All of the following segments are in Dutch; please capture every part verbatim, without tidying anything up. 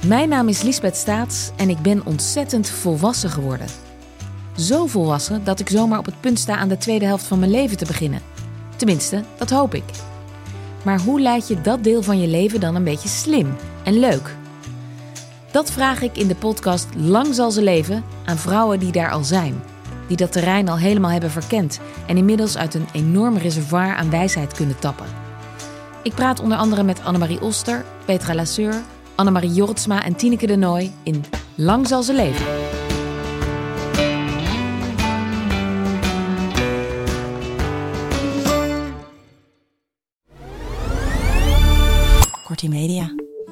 Mijn naam is Liesbeth Staats en ik ben ontzettend volwassen geworden. Zo volwassen dat ik zomaar op het punt sta aan de tweede helft van mijn leven te beginnen. Tenminste, dat hoop ik. Maar hoe leid je dat deel van je leven dan een beetje slim en leuk? Dat vraag ik in de podcast Lang zal ze leven aan vrouwen die daar al zijn. Die dat terrein al helemaal hebben verkend en inmiddels uit een enorm reservoir aan wijsheid kunnen tappen. Ik praat onder andere met Annemarie Oster, Petra Lasseur, Annemarie Jortsma en Tineke de Nooy in Lang zal ze leven. Kortie Media.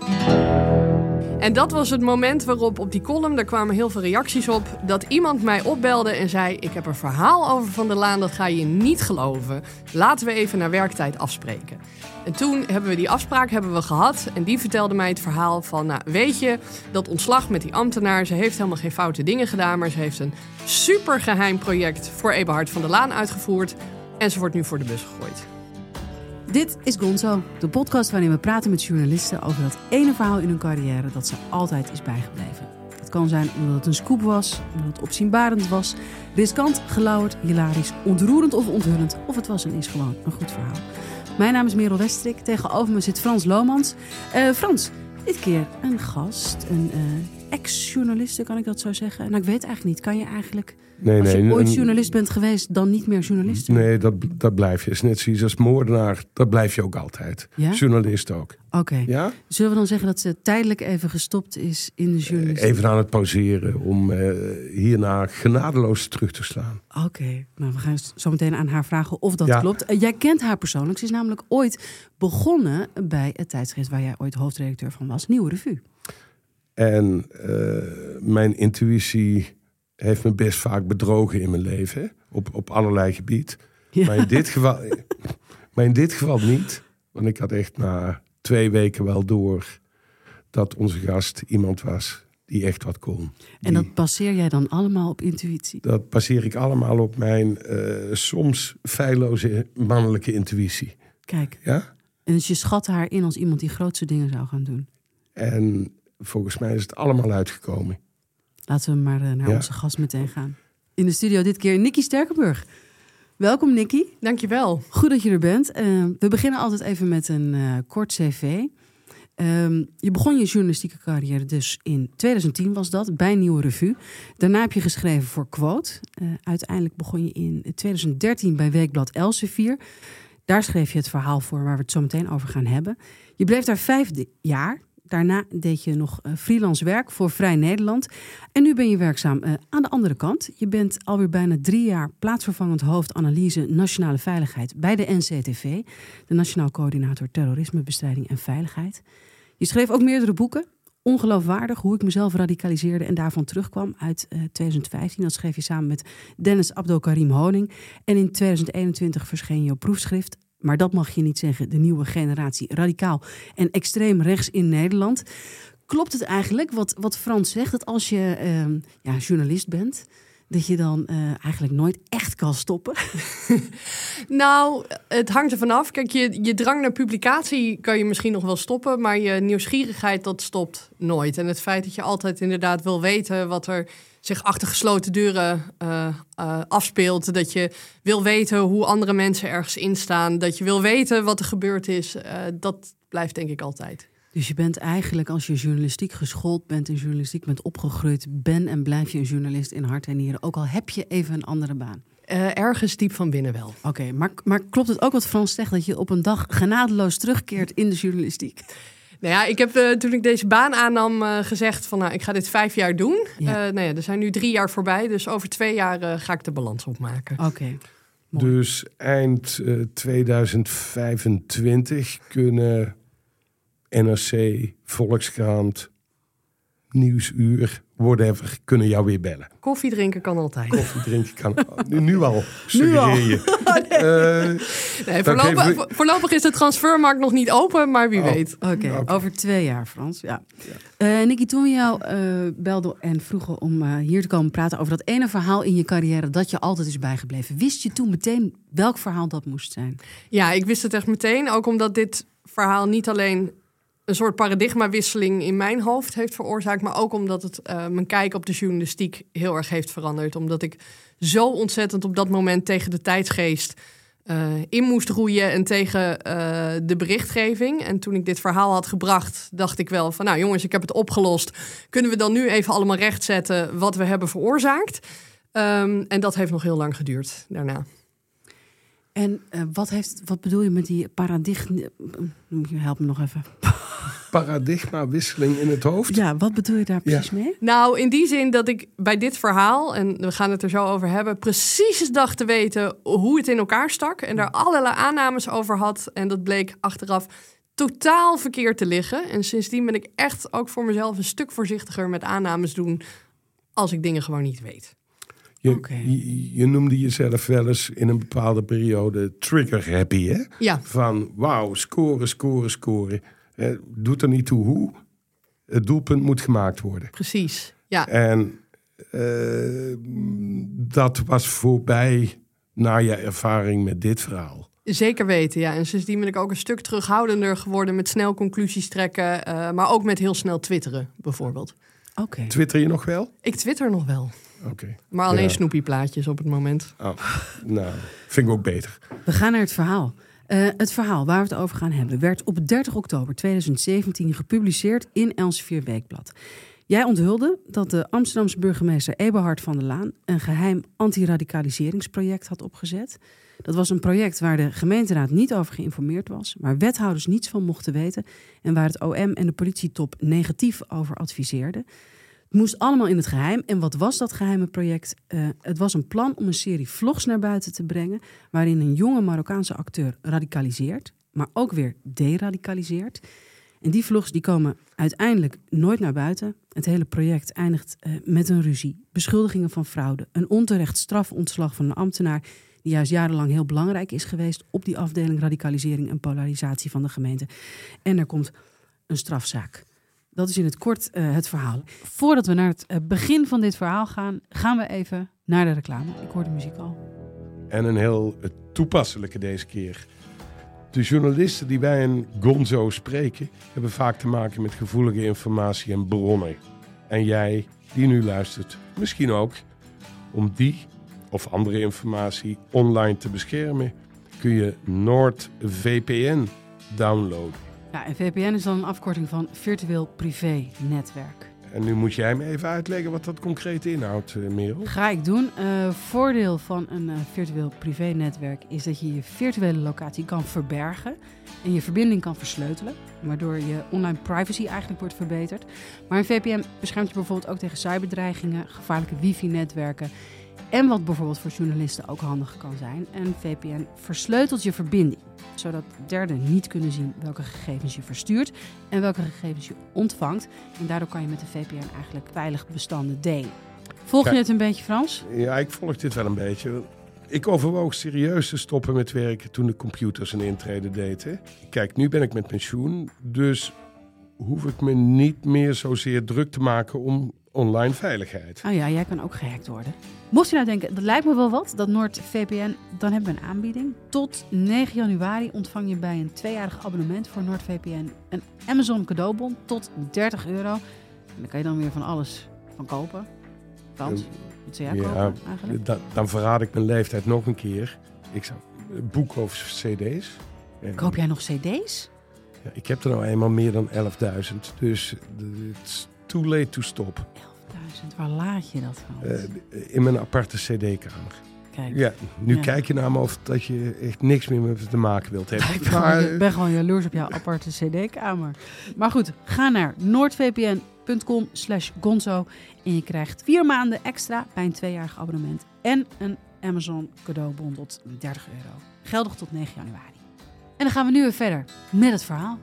En dat was het moment waarop op die column, daar kwamen heel veel reacties op, dat iemand mij opbelde en zei: ik heb een verhaal over Van der Laan, dat ga je niet geloven. Laten we even naar werktijd afspreken. En toen hebben we die afspraak hebben we gehad en die vertelde mij het verhaal van, nou weet je, dat ontslag met die ambtenaar, ze heeft helemaal geen foute dingen gedaan, maar ze heeft een supergeheim project voor Eberhard van der Laan uitgevoerd en ze wordt nu voor de bus gegooid. Dit is Gonzo, de podcast waarin we praten met journalisten over dat ene verhaal in hun carrière dat ze altijd is bijgebleven. Het kan zijn omdat het een scoop was, omdat het opzienbarend was, riskant, gelauwerd, hilarisch, ontroerend of onthullend, of het was en is gewoon een goed verhaal. Mijn naam is Merel Westrik, tegenover me zit Frans Lomans. Uh, Frans, dit keer een gast, een uh, ex-journaliste, kan ik dat zo zeggen? Nou, ik weet eigenlijk niet, kan je eigenlijk... Nee, als je nee, ooit een, journalist bent geweest, dan niet meer journalist? Nee, dat, dat blijf je. Is net zoiets als moordenaar, dat blijf je ook altijd. Ja? Journalist ook. Oké. Okay. Ja? Zullen we dan zeggen dat ze tijdelijk even gestopt is in de journalistiek? Even aan het pauzeren om uh, hierna genadeloos terug te slaan. Oké, okay. Nou, we gaan zo meteen aan haar vragen of dat ja. klopt. Uh, jij kent haar persoonlijk. Ze is namelijk ooit begonnen bij het tijdschrift waar jij ooit hoofdredacteur van was, Nieuwe Revue. En uh, mijn intuïtie heeft me best vaak bedrogen in mijn leven. Op, op allerlei gebied. Ja. Maar, in dit geval, maar in dit geval niet. Want ik had echt na twee weken wel door dat onze gast iemand was die echt wat kon. En dat baseer jij dan allemaal op intuïtie? Dat baseer ik allemaal op mijn uh, soms feilloze mannelijke intuïtie. Kijk. Ja? En dus je schat haar in als iemand die grootste dingen zou gaan doen. En volgens mij is het allemaal uitgekomen. Laten we maar uh, naar ja. onze gast meteen gaan. In de studio dit keer Nikki Sterkenburg. Welkom Nikki. Dankjewel. Goed dat je er bent. Uh, we beginnen altijd even met een uh, kort cv. Um, je begon je journalistieke carrière dus in twintig tien was dat, bij Nieuwe Revue. Daarna heb je geschreven voor Quote. Uh, uiteindelijk begon je in twintig dertien bij Weekblad Elsevier. Daar schreef je het verhaal voor waar we het zo meteen over gaan hebben. Je bleef daar vijf jaar. Daarna deed je nog uh, freelance werk voor Vrij Nederland. En nu ben je werkzaam uh, aan de andere kant. Je bent alweer bijna drie jaar plaatsvervangend hoofd analyse nationale veiligheid bij de N C T V. De Nationaal Coördinator Terrorismebestrijding en Veiligheid. Je schreef ook meerdere boeken. Ongeloofwaardig, hoe ik mezelf radicaliseerde en daarvan terugkwam uit uh, twintig vijftien. Dat schreef je samen met Dennis Abdelkarim Honing. En in twintig eenentwintig verscheen je proefschrift. Maar dat mag je niet zeggen, de nieuwe generatie radicaal en extreem rechts in Nederland. Klopt het eigenlijk wat, wat Frans zegt, dat als je uh, ja, journalist bent, dat je dan uh, eigenlijk nooit echt kan stoppen? Nou, het hangt er vanaf. Kijk, je, je drang naar publicatie kan je misschien nog wel stoppen, maar je nieuwsgierigheid, dat stopt nooit. En het feit dat je altijd inderdaad wil weten wat er zich achter gesloten deuren uh, uh, afspeelt. Dat je wil weten hoe andere mensen ergens instaan. Dat je wil weten wat er gebeurd is. Uh, dat blijft denk ik altijd. Dus je bent eigenlijk, als je journalistiek geschoold bent en journalistiek bent opgegroeid, ben en blijf je een journalist in hart en nieren. Ook al heb je even een andere baan. Uh, ergens diep van binnen wel. Oké, okay, maar, maar klopt het ook wat Frans zegt, dat je op een dag genadeloos terugkeert in de journalistiek? Nou ja, ik heb uh, toen ik deze baan aannam uh, gezegd van nou, ik ga dit vijf jaar doen. Ja. Uh, nou ja, er zijn nu drie jaar voorbij, dus over twee jaar uh, ga ik de balans opmaken. Oké. Okay. Dus eind uh, tweeduizend vijfentwintig kunnen N R C, Volkskrant, Nieuwsuur, whatever, kunnen jou weer bellen. Koffie drinken kan altijd. Koffie drinken kan nu, nu al, suggereer je. Oh, nee. Uh, nee, voorlopig, geven... voorlopig is de transfermarkt nog niet open, maar wie oh. weet. Oké, okay, okay. Over twee jaar, Frans. Ja. Ja. Uh, Nikki, toen we jou uh, belden en vroegen om uh, hier te komen praten over dat ene verhaal in je carrière dat je altijd is bijgebleven, wist je toen meteen welk verhaal dat moest zijn? Ja, ik wist het echt meteen. Ook omdat dit verhaal niet alleen een soort paradigmawisseling in mijn hoofd heeft veroorzaakt. Maar ook omdat het uh, mijn kijk op de journalistiek heel erg heeft veranderd. Omdat ik zo ontzettend op dat moment tegen de tijdsgeest uh, in moest roeien en tegen uh, de berichtgeving. En toen ik dit verhaal had gebracht, dacht ik wel van... nou jongens, ik heb het opgelost. Kunnen we dan nu even allemaal rechtzetten wat we hebben veroorzaakt? Um, en dat heeft nog heel lang geduurd daarna. En uh, wat, heeft, wat bedoel je met die paradigma... Help me nog even. Paradigmawisseling in het hoofd? Ja, wat bedoel je daar precies ja. mee? Nou, in die zin dat ik bij dit verhaal, en we gaan het er zo over hebben... precies dacht te weten hoe het in elkaar stak... en daar allerlei aannames over had. En dat bleek achteraf totaal verkeerd te liggen. En sindsdien ben ik echt ook voor mezelf een stuk voorzichtiger met aannames doen... als ik dingen gewoon niet weet. Je, okay. je, je noemde jezelf wel eens in een bepaalde periode trigger happy, hè? Ja. Van wauw, scoren, scoren, scoren. Eh, doet er niet toe hoe. Het doelpunt moet gemaakt worden. Precies, ja. En uh, dat was voorbij na je ervaring met dit verhaal. Zeker weten, ja. En sindsdien ben ik ook een stuk terughoudender geworden... met snel conclusies trekken, uh, maar ook met heel snel twitteren, bijvoorbeeld. Okay. Twitter je nog wel? Ik twitter nog wel. Okay. Maar alleen ja. Snoopy-plaatjes op het moment. Oh, nou, vind ik ook beter. We gaan naar het verhaal. Uh, het verhaal waar we het over gaan hebben... werd op dertig oktober tweeduizend zeventien gepubliceerd in Elsevier Weekblad. Jij onthulde dat de Amsterdamse burgemeester Eberhard van der Laan... een geheim antiradicaliseringsproject had opgezet. Dat was een project waar de gemeenteraad niet over geïnformeerd was... waar wethouders niets van mochten weten... en waar het O M en de politietop negatief over adviseerden... Het moest allemaal in het geheim. En wat was dat geheime project? Uh, het was een plan om een serie vlogs naar buiten te brengen... waarin een jonge Marokkaanse acteur radicaliseert... maar ook weer deradicaliseert. En die vlogs die komen uiteindelijk nooit naar buiten. Het hele project eindigt uh, met een ruzie, beschuldigingen van fraude... een onterecht strafontslag van een ambtenaar... die juist jarenlang heel belangrijk is geweest... op die afdeling radicalisering en polarisatie van de gemeente. En er komt een strafzaak. Dat is in het kort uh, het verhaal. Voordat we naar het uh, begin van dit verhaal gaan... gaan we even naar de reclame. Ik hoor de muziek al. En een heel uh, toepasselijke deze keer. De journalisten die wij in Gonzo spreken... hebben vaak te maken met gevoelige informatie en bronnen. En jij, die nu luistert, misschien ook. Om die of andere informatie online te beschermen... kun je NordVPN downloaden. Ja, en V P N is dan een afkorting van virtueel privé-netwerk. En nu moet jij me even uitleggen wat dat concreet inhoudt, uh, Merel. Ga ik doen. Uh, voordeel van een uh, virtueel privé-netwerk is dat je je virtuele locatie kan verbergen en je verbinding kan versleutelen, waardoor je online privacy eigenlijk wordt verbeterd. Maar een V P N beschermt je bijvoorbeeld ook tegen cyberdreigingen, gevaarlijke wifi-netwerken en wat bijvoorbeeld voor journalisten ook handig kan zijn. Een V P N versleutelt je verbinding, zodat derden niet kunnen zien welke gegevens je verstuurt en welke gegevens je ontvangt. En daardoor kan je met de V P N eigenlijk veilig bestanden delen. Volg je ja, het een beetje, Frans? Ja, ik volg dit wel een beetje. Ik overwoog serieus te stoppen met werken toen de computers een intrede deden. Kijk, nu ben ik met pensioen, dus hoef ik me niet meer zozeer druk te maken om online veiligheid. Oh ja, jij kan ook gehackt worden. Mocht je nou denken, dat lijkt me wel wat, dat NordVPN, dan hebben we een aanbieding. Tot negen januari ontvang je bij een tweejarig abonnement voor NordVPN een Amazon cadeaubon tot dertig euro. En daar kan je dan weer van alles van kopen. Frans, wat zou jij ja, kopen eigenlijk? Da- dan verraad ik mijn leeftijd nog een keer. Ik zou boeken of cd's. En Koop jij nog cd's? Ja, ik heb er nou eenmaal meer dan elfduizend, dus it's too late to stop. elfduizend, waar laat je dat van? Uh, in mijn aparte cd-kamer. Kijk. Ja, nu Ja. kijk je naar me of dat je echt niks meer met me te maken wilt hebben. Ik ben, Maar, gewoon, ik ben gewoon jaloers op jouw aparte cd-kamer. Maar goed, ga naar noordvpn.com slash gonzo en je krijgt vier maanden extra bij een tweejarig abonnement en een Amazon cadeaubon tot dertig euro. Geldig tot negen januari. En dan gaan we nu weer verder met het verhaal.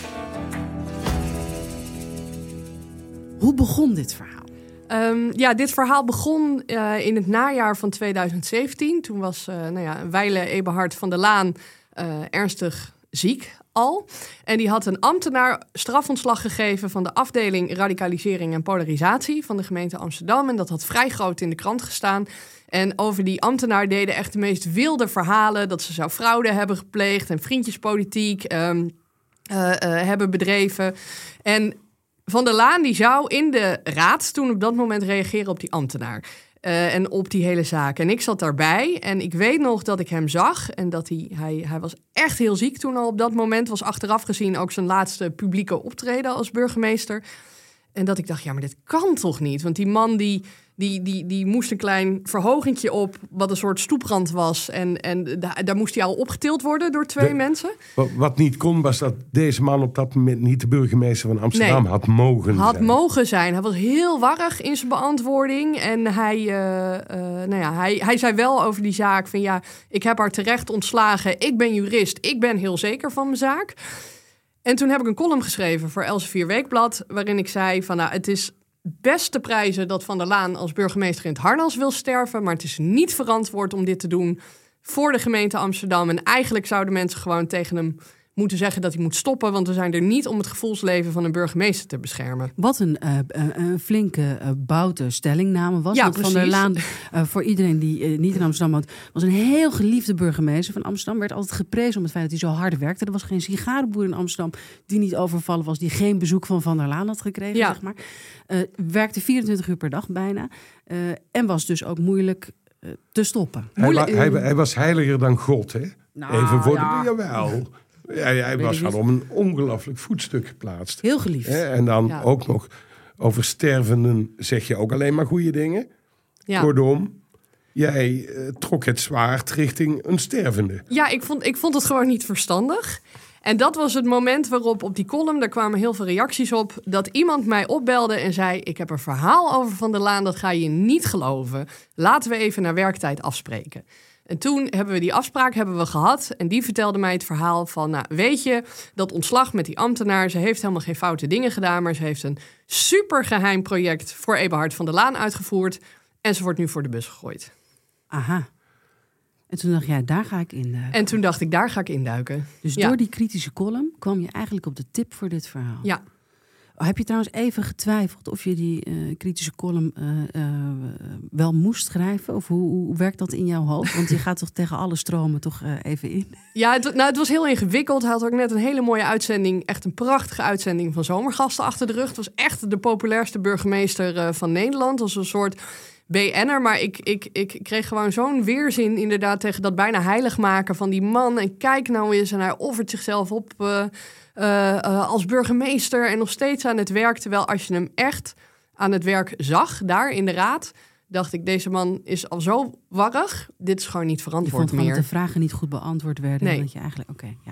Hoe begon dit verhaal? Um, ja, dit verhaal begon uh, in het najaar van tweeduizend zeventien. Toen was uh, nou ja, Weile Eberhard van der Laan uh, ernstig ziek al. En die had een ambtenaar strafontslag gegeven van de afdeling radicalisering en polarisatie van de gemeente Amsterdam. En dat had vrij groot in de krant gestaan. En over die ambtenaar deden echt de meest wilde verhalen. Dat ze zou fraude hebben gepleegd en vriendjespolitiek. Um, uh, uh, hebben bedreven. En Van der Laan die zou in de raad toen op dat moment reageren op die ambtenaar. Uh, en op die hele zaak. En ik zat daarbij en ik weet nog dat ik hem zag. En dat hij, hij, hij was echt heel ziek toen al op dat moment. Was achteraf gezien ook zijn laatste publieke optreden als burgemeester. En dat ik dacht, ja, maar dit kan toch niet? Want die man die, die, die, die moest een klein verhogentje op, wat een soort stoeprand was. En, en da- daar moest hij al opgetild worden door twee de, mensen. Wat, wat niet kon, was dat deze man op dat moment niet de burgemeester van Amsterdam Nee, had mogen had zijn. mogen zijn. Hij was heel warrig in zijn beantwoording. En hij, uh, uh, nou ja, hij, hij zei wel over die zaak van ja, ik heb haar terecht ontslagen. Ik ben jurist. Ik ben heel zeker van mijn zaak. En toen heb ik een column geschreven voor Elsevier Weekblad, waarin ik zei van nou, het is best te prijzen dat Van der Laan als burgemeester in het harnas wil sterven, maar het is niet verantwoord om dit te doen voor de gemeente Amsterdam. En eigenlijk zouden mensen gewoon tegen hem moeten zeggen dat hij moet stoppen, want we zijn er niet om het gevoelsleven van een burgemeester te beschermen. Wat een, uh, een flinke uh, boute stellingname was. Ja, Want Van der precies. Laan, uh, voor iedereen die uh, niet in Amsterdam woont, was een heel geliefde burgemeester van Amsterdam. Werd altijd geprezen om het feit dat hij zo hard werkte. Er was geen sigarenboer in Amsterdam die niet overvallen was, die geen bezoek van Van der Laan had gekregen, Ja. zeg maar. Uh, werkte vierentwintig uur per dag bijna. Uh, en was dus ook moeilijk uh, te stoppen. Hij, wa- Moeilijk- hij, hij was heiliger dan God, hè? Nou, Even voor ja. de... Jawel. Ja, hij Weet was ik van niet. om een ongelooflijk voetstuk geplaatst. Heel geliefd. Hè? En dan Ja. ook nog over stervenden zeg je ook alleen maar goede dingen. Ja. Kortom, jij eh, trok het zwaard richting een stervende. Ja, ik vond, ik vond het gewoon niet verstandig. En dat was het moment waarop op die column, daar kwamen heel veel reacties op, dat iemand mij opbelde en zei, ik heb een verhaal over Van der Laan, dat ga je niet geloven. Laten we even naar werktijd afspreken. En toen hebben we die afspraak hebben we gehad. En die vertelde mij het verhaal van, nou, weet je, dat ontslag met die ambtenaar, ze heeft helemaal geen foute dingen gedaan, maar ze heeft een supergeheim project voor Eberhard van der Laan uitgevoerd. En ze wordt nu voor de bus gegooid. Aha. En toen dacht jij, daar ga ik in. Uh, En toen dacht ik, daar ga ik induiken. dus ja. door die kritische column kwam je eigenlijk op de tip voor dit verhaal. Ja. Heb je trouwens even getwijfeld of je die uh, kritische column uh, uh, wel moest schrijven? Of hoe, hoe werkt dat in jouw hoofd? Want je gaat toch tegen alle stromen toch uh, even in? Ja, het, nou, het was heel ingewikkeld. Hij had ook net een hele mooie uitzending, echt een prachtige uitzending van Zomergasten achter de rug. Het was echt de populairste burgemeester uh, van Nederland. Als een soort B N'er. Maar ik, ik, ik kreeg gewoon zo'n weerzin inderdaad tegen dat bijna heilig maken van die man. En kijk nou eens, en hij offert zichzelf op uh, uh, uh, als burgemeester en nog steeds aan het werk. Terwijl als je hem echt aan het werk zag, daar in de raad, dacht ik, deze man is al zo warrig. Dit is gewoon niet Je verantwoord vond gewoon meer. dat de vragen niet goed beantwoord werden. Nee. En dat je eigenlijk, oké, okay, ja.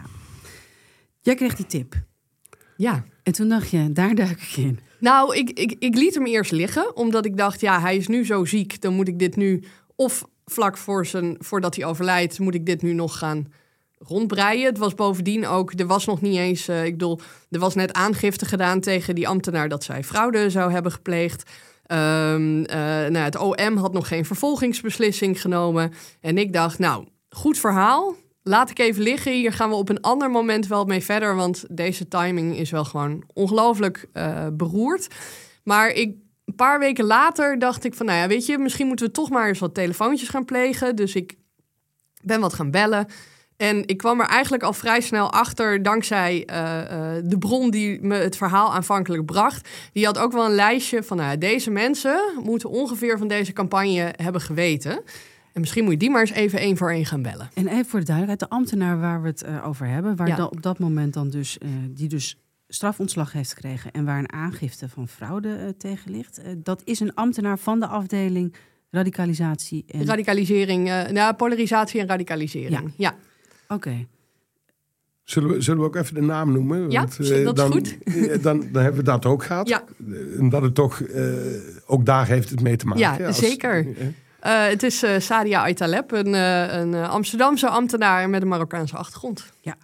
Jij kreeg die tip. Ja. En toen dacht je, daar duik ik in. Nou, ik, ik, ik liet hem eerst liggen, omdat ik dacht, ja, hij is nu zo ziek, dan moet ik dit nu, of vlak voor zijn, voordat hij overlijdt, moet ik dit nu nog gaan rondbreien. Het was bovendien ook, er was nog niet eens, uh, ik bedoel, er was net aangifte gedaan tegen die ambtenaar dat zij fraude zou hebben gepleegd. Um, uh, nou, het O M had nog geen vervolgingsbeslissing genomen. En ik dacht, nou, goed verhaal. Laat ik even liggen. Hier gaan we op een ander moment wel mee verder. Want deze timing is wel gewoon ongelooflijk uh, beroerd. Maar ik, een paar weken later dacht ik van, nou ja, weet je, misschien moeten we toch maar eens wat telefoontjes gaan plegen. Dus ik ben wat gaan bellen. En ik kwam er eigenlijk al vrij snel achter, dankzij uh, uh, de bron die me het verhaal aanvankelijk bracht. Die had ook wel een lijstje van, nou, deze mensen moeten ongeveer van deze campagne hebben geweten. En misschien moet je die maar eens even één voor één gaan bellen. En even voor de duidelijkheid, de ambtenaar waar we het uh, over hebben, waar Ja. dan op dat moment dan dus, uh, die dus strafontslag heeft gekregen en waar een aangifte van fraude uh, tegen ligt, uh, dat is een ambtenaar van de afdeling radicalisatie en... Radicalisering, uh, nou, polarisatie en radicalisering. Ja. Ja. Oké. Okay. Zullen we, zullen we ook even de naam noemen? Ja, Want, dat uh, is dan, goed. Dan, dan hebben we dat ook gehad. Ja. En dat het toch, uh, ook daar heeft het mee te maken. Ja, als, zeker. Uh, Uh, het is uh, Sadia Aitaleb, een, uh, een uh, Amsterdamse ambtenaar met een Marokkaanse achtergrond. Ja.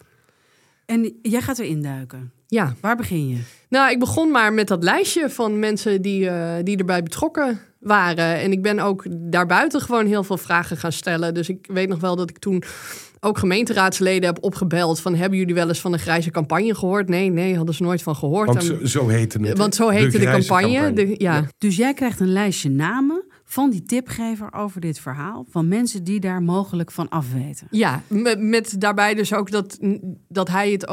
En jij gaat erin duiken. Ja. Waar begin je? Nou, ik begon maar met dat lijstje van mensen die, uh, die erbij betrokken waren. En ik ben ook daarbuiten gewoon heel veel vragen gaan stellen. Dus ik weet nog wel dat ik toen ook gemeenteraadsleden heb opgebeld van, hebben jullie wel eens van een grijze campagne gehoord? Nee, nee, hadden ze nooit van gehoord. Want zo, zo heette het. Want zo heette de, de campagne. campagne. De, ja. Dus jij krijgt een lijstje namen van die tipgever over dit verhaal, van mensen die daar mogelijk van afweten. Ja, met, met daarbij dus ook dat, dat hij het ook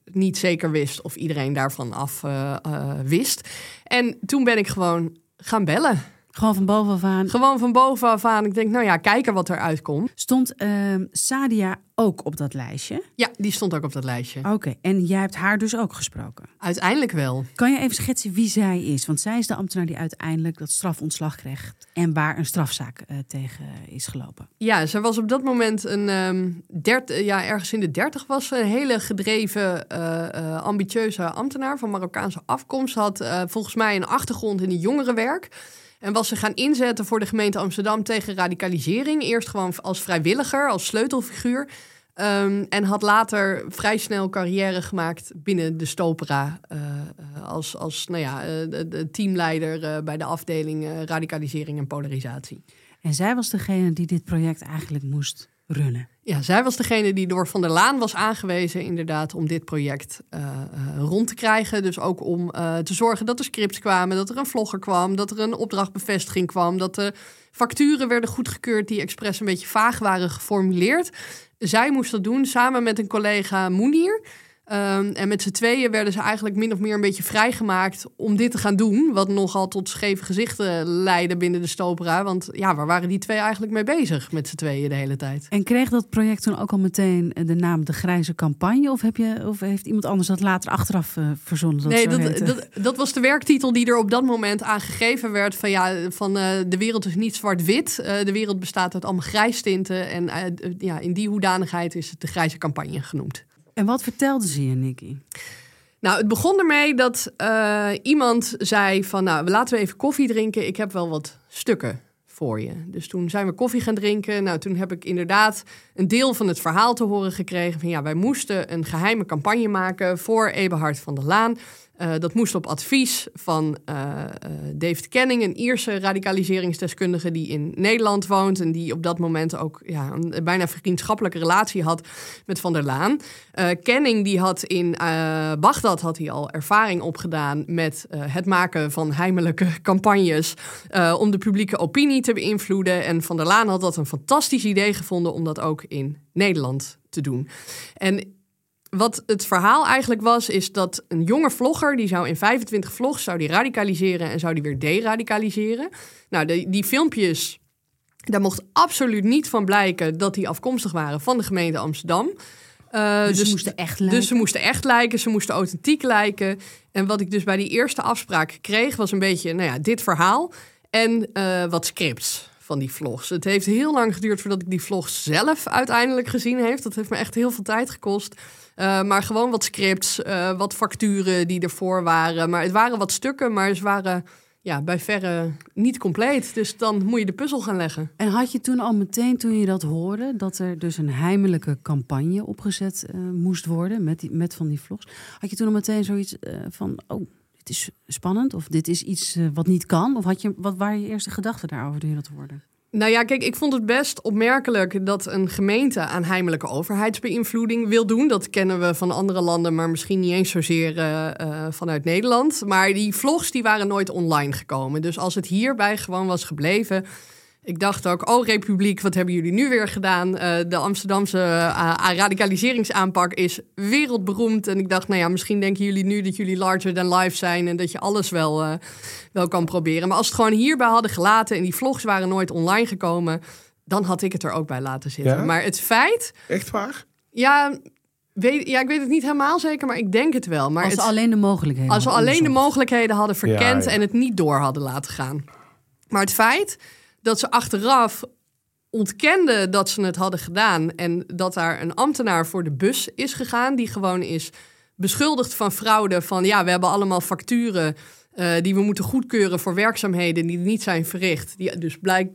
niet zeker wist of iedereen daarvan af uh, uh, wist. En toen ben ik gewoon gaan bellen. Gewoon van bovenaf aan? Gewoon van bovenaf aan. Ik denk, nou ja, kijken wat eruit komt. Stond uh, Sadia ook op dat lijstje? Ja, die stond ook op dat lijstje. Oké, okay. En jij hebt haar dus ook gesproken? Uiteindelijk wel. Kan je even schetsen wie zij is? Want zij is de ambtenaar die uiteindelijk dat strafontslag kreeg en waar een strafzaak uh, tegen is gelopen. Ja, ze was op dat moment een um, dert, ja, ergens in de dertig was ze. Een hele gedreven, uh, uh, ambitieuze ambtenaar van Marokkaanse afkomst. Had uh, volgens mij een achtergrond in het jongerenwerk. En was ze gaan inzetten voor de gemeente Amsterdam tegen radicalisering. Eerst gewoon als vrijwilliger, als sleutelfiguur. Um, en had later vrij snel carrière gemaakt binnen de Stopera. Uh, als als nou ja, uh, de, de teamleider uh, bij de afdeling uh, radicalisering en polarisatie. En zij was degene die dit project eigenlijk moest runnen. Ja, zij was degene die door Van der Laan was aangewezen inderdaad om dit project uh, uh, rond te krijgen. Dus ook om uh, te zorgen dat er scripts kwamen, dat er een vlogger kwam, dat er een opdrachtbevestiging kwam, dat de facturen werden goedgekeurd die expres een beetje vaag waren geformuleerd. Zij moest dat doen samen met een collega Moenier. Um, en met z'n tweeën werden ze eigenlijk min of meer een beetje vrijgemaakt om dit te gaan doen. Wat nogal tot scheve gezichten leidde binnen de Stopera. Want ja, waar waren die twee eigenlijk mee bezig met z'n tweeën de hele tijd? En kreeg dat project toen ook al meteen de naam De Grijze Campagne? Of, heb je, of heeft iemand anders dat later achteraf uh, verzonnen? Dat nee, dat, dat, dat was de werktitel die er op dat moment aan gegeven werd. Van ja, van uh, de wereld is niet zwart-wit. Uh, de wereld bestaat uit allemaal grijstinten. En uh, ja, in die hoedanigheid is het De Grijze Campagne genoemd. En wat vertelde ze je, Nikki? Nou, het begon ermee dat uh, iemand zei van, nou, laten we even koffie drinken. Ik heb wel wat stukken voor je. Dus toen zijn we koffie gaan drinken. Nou, toen heb ik inderdaad een deel van het verhaal te horen gekregen. Van ja, wij moesten een geheime campagne maken voor Eberhard van der Laan. Uh, dat moest op advies van uh, uh, David Canning, een Ierse radicaliseringsdeskundige die in Nederland woont en die op dat moment ook ja, een bijna vriendschappelijke relatie had met Van der Laan. Uh, Canning die had in uh, Bagdad had hij al ervaring opgedaan met uh, het maken van heimelijke campagnes uh, om de publieke opinie te beïnvloeden. En Van der Laan had dat een fantastisch idee gevonden om dat ook in Nederland te doen. En wat het verhaal eigenlijk was, is dat een jonge vlogger, die zou in vijfentwintig vlogs zou die radicaliseren en zou die weer deradicaliseren. Nou, de, die filmpjes, daar mocht absoluut niet van blijken dat die afkomstig waren van de gemeente Amsterdam. Uh, dus, dus ze moesten echt lijken? Dus ze moesten echt lijken, ze moesten authentiek lijken. En wat ik dus bij die eerste afspraak kreeg, was een beetje, nou ja, dit verhaal en uh, wat scripts van die vlogs. Het heeft heel lang geduurd voordat ik die vlogs zelf uiteindelijk gezien heeft. Dat heeft me echt heel veel tijd gekost. Uh, maar gewoon wat scripts, uh, wat facturen die ervoor waren. Maar het waren wat stukken, maar ze waren ja, bij verre niet compleet. Dus dan moet je de puzzel gaan leggen. En had je toen al meteen, toen je dat hoorde, dat er dus een heimelijke campagne opgezet uh, moest worden met, die, met van die vlogs? Had je toen al meteen zoiets uh, van, oh, dit is spannend of dit is iets uh, wat niet kan? Of had je, wat waren je eerste gedachten daarover toen je dat hoorde? Nou ja, kijk, ik vond het best opmerkelijk dat een gemeente aan heimelijke overheidsbeïnvloeding wil doen. Dat kennen we van andere landen, maar misschien niet eens zozeer uh, uh, vanuit Nederland. Maar die vlogs die waren nooit online gekomen. Dus als het hierbij gewoon was gebleven. Ik dacht ook, oh Republiek, wat hebben jullie nu weer gedaan? Uh, de Amsterdamse uh, radicaliseringsaanpak is wereldberoemd. En ik dacht, nou ja, misschien denken jullie nu dat jullie larger than life zijn en dat je alles wel, uh, wel kan proberen. Maar als het gewoon hierbij hadden gelaten en die vlogs waren nooit online gekomen, dan had ik het er ook bij laten zitten. Ja? Maar het feit... Echt waar? Ja, weet, ja, ik weet het niet helemaal zeker, maar ik denk het wel. Maar als het, ze alleen de mogelijkheden Als we alleen onderzocht. de mogelijkheden hadden verkend Ja, ja. en het niet door hadden laten gaan. Maar het feit dat ze achteraf ontkenden dat ze het hadden gedaan en dat daar een ambtenaar voor de bus is gegaan die gewoon is beschuldigd van fraude, van ja, we hebben allemaal facturen uh, die we moeten goedkeuren voor werkzaamheden die niet zijn verricht. Die dus blijk,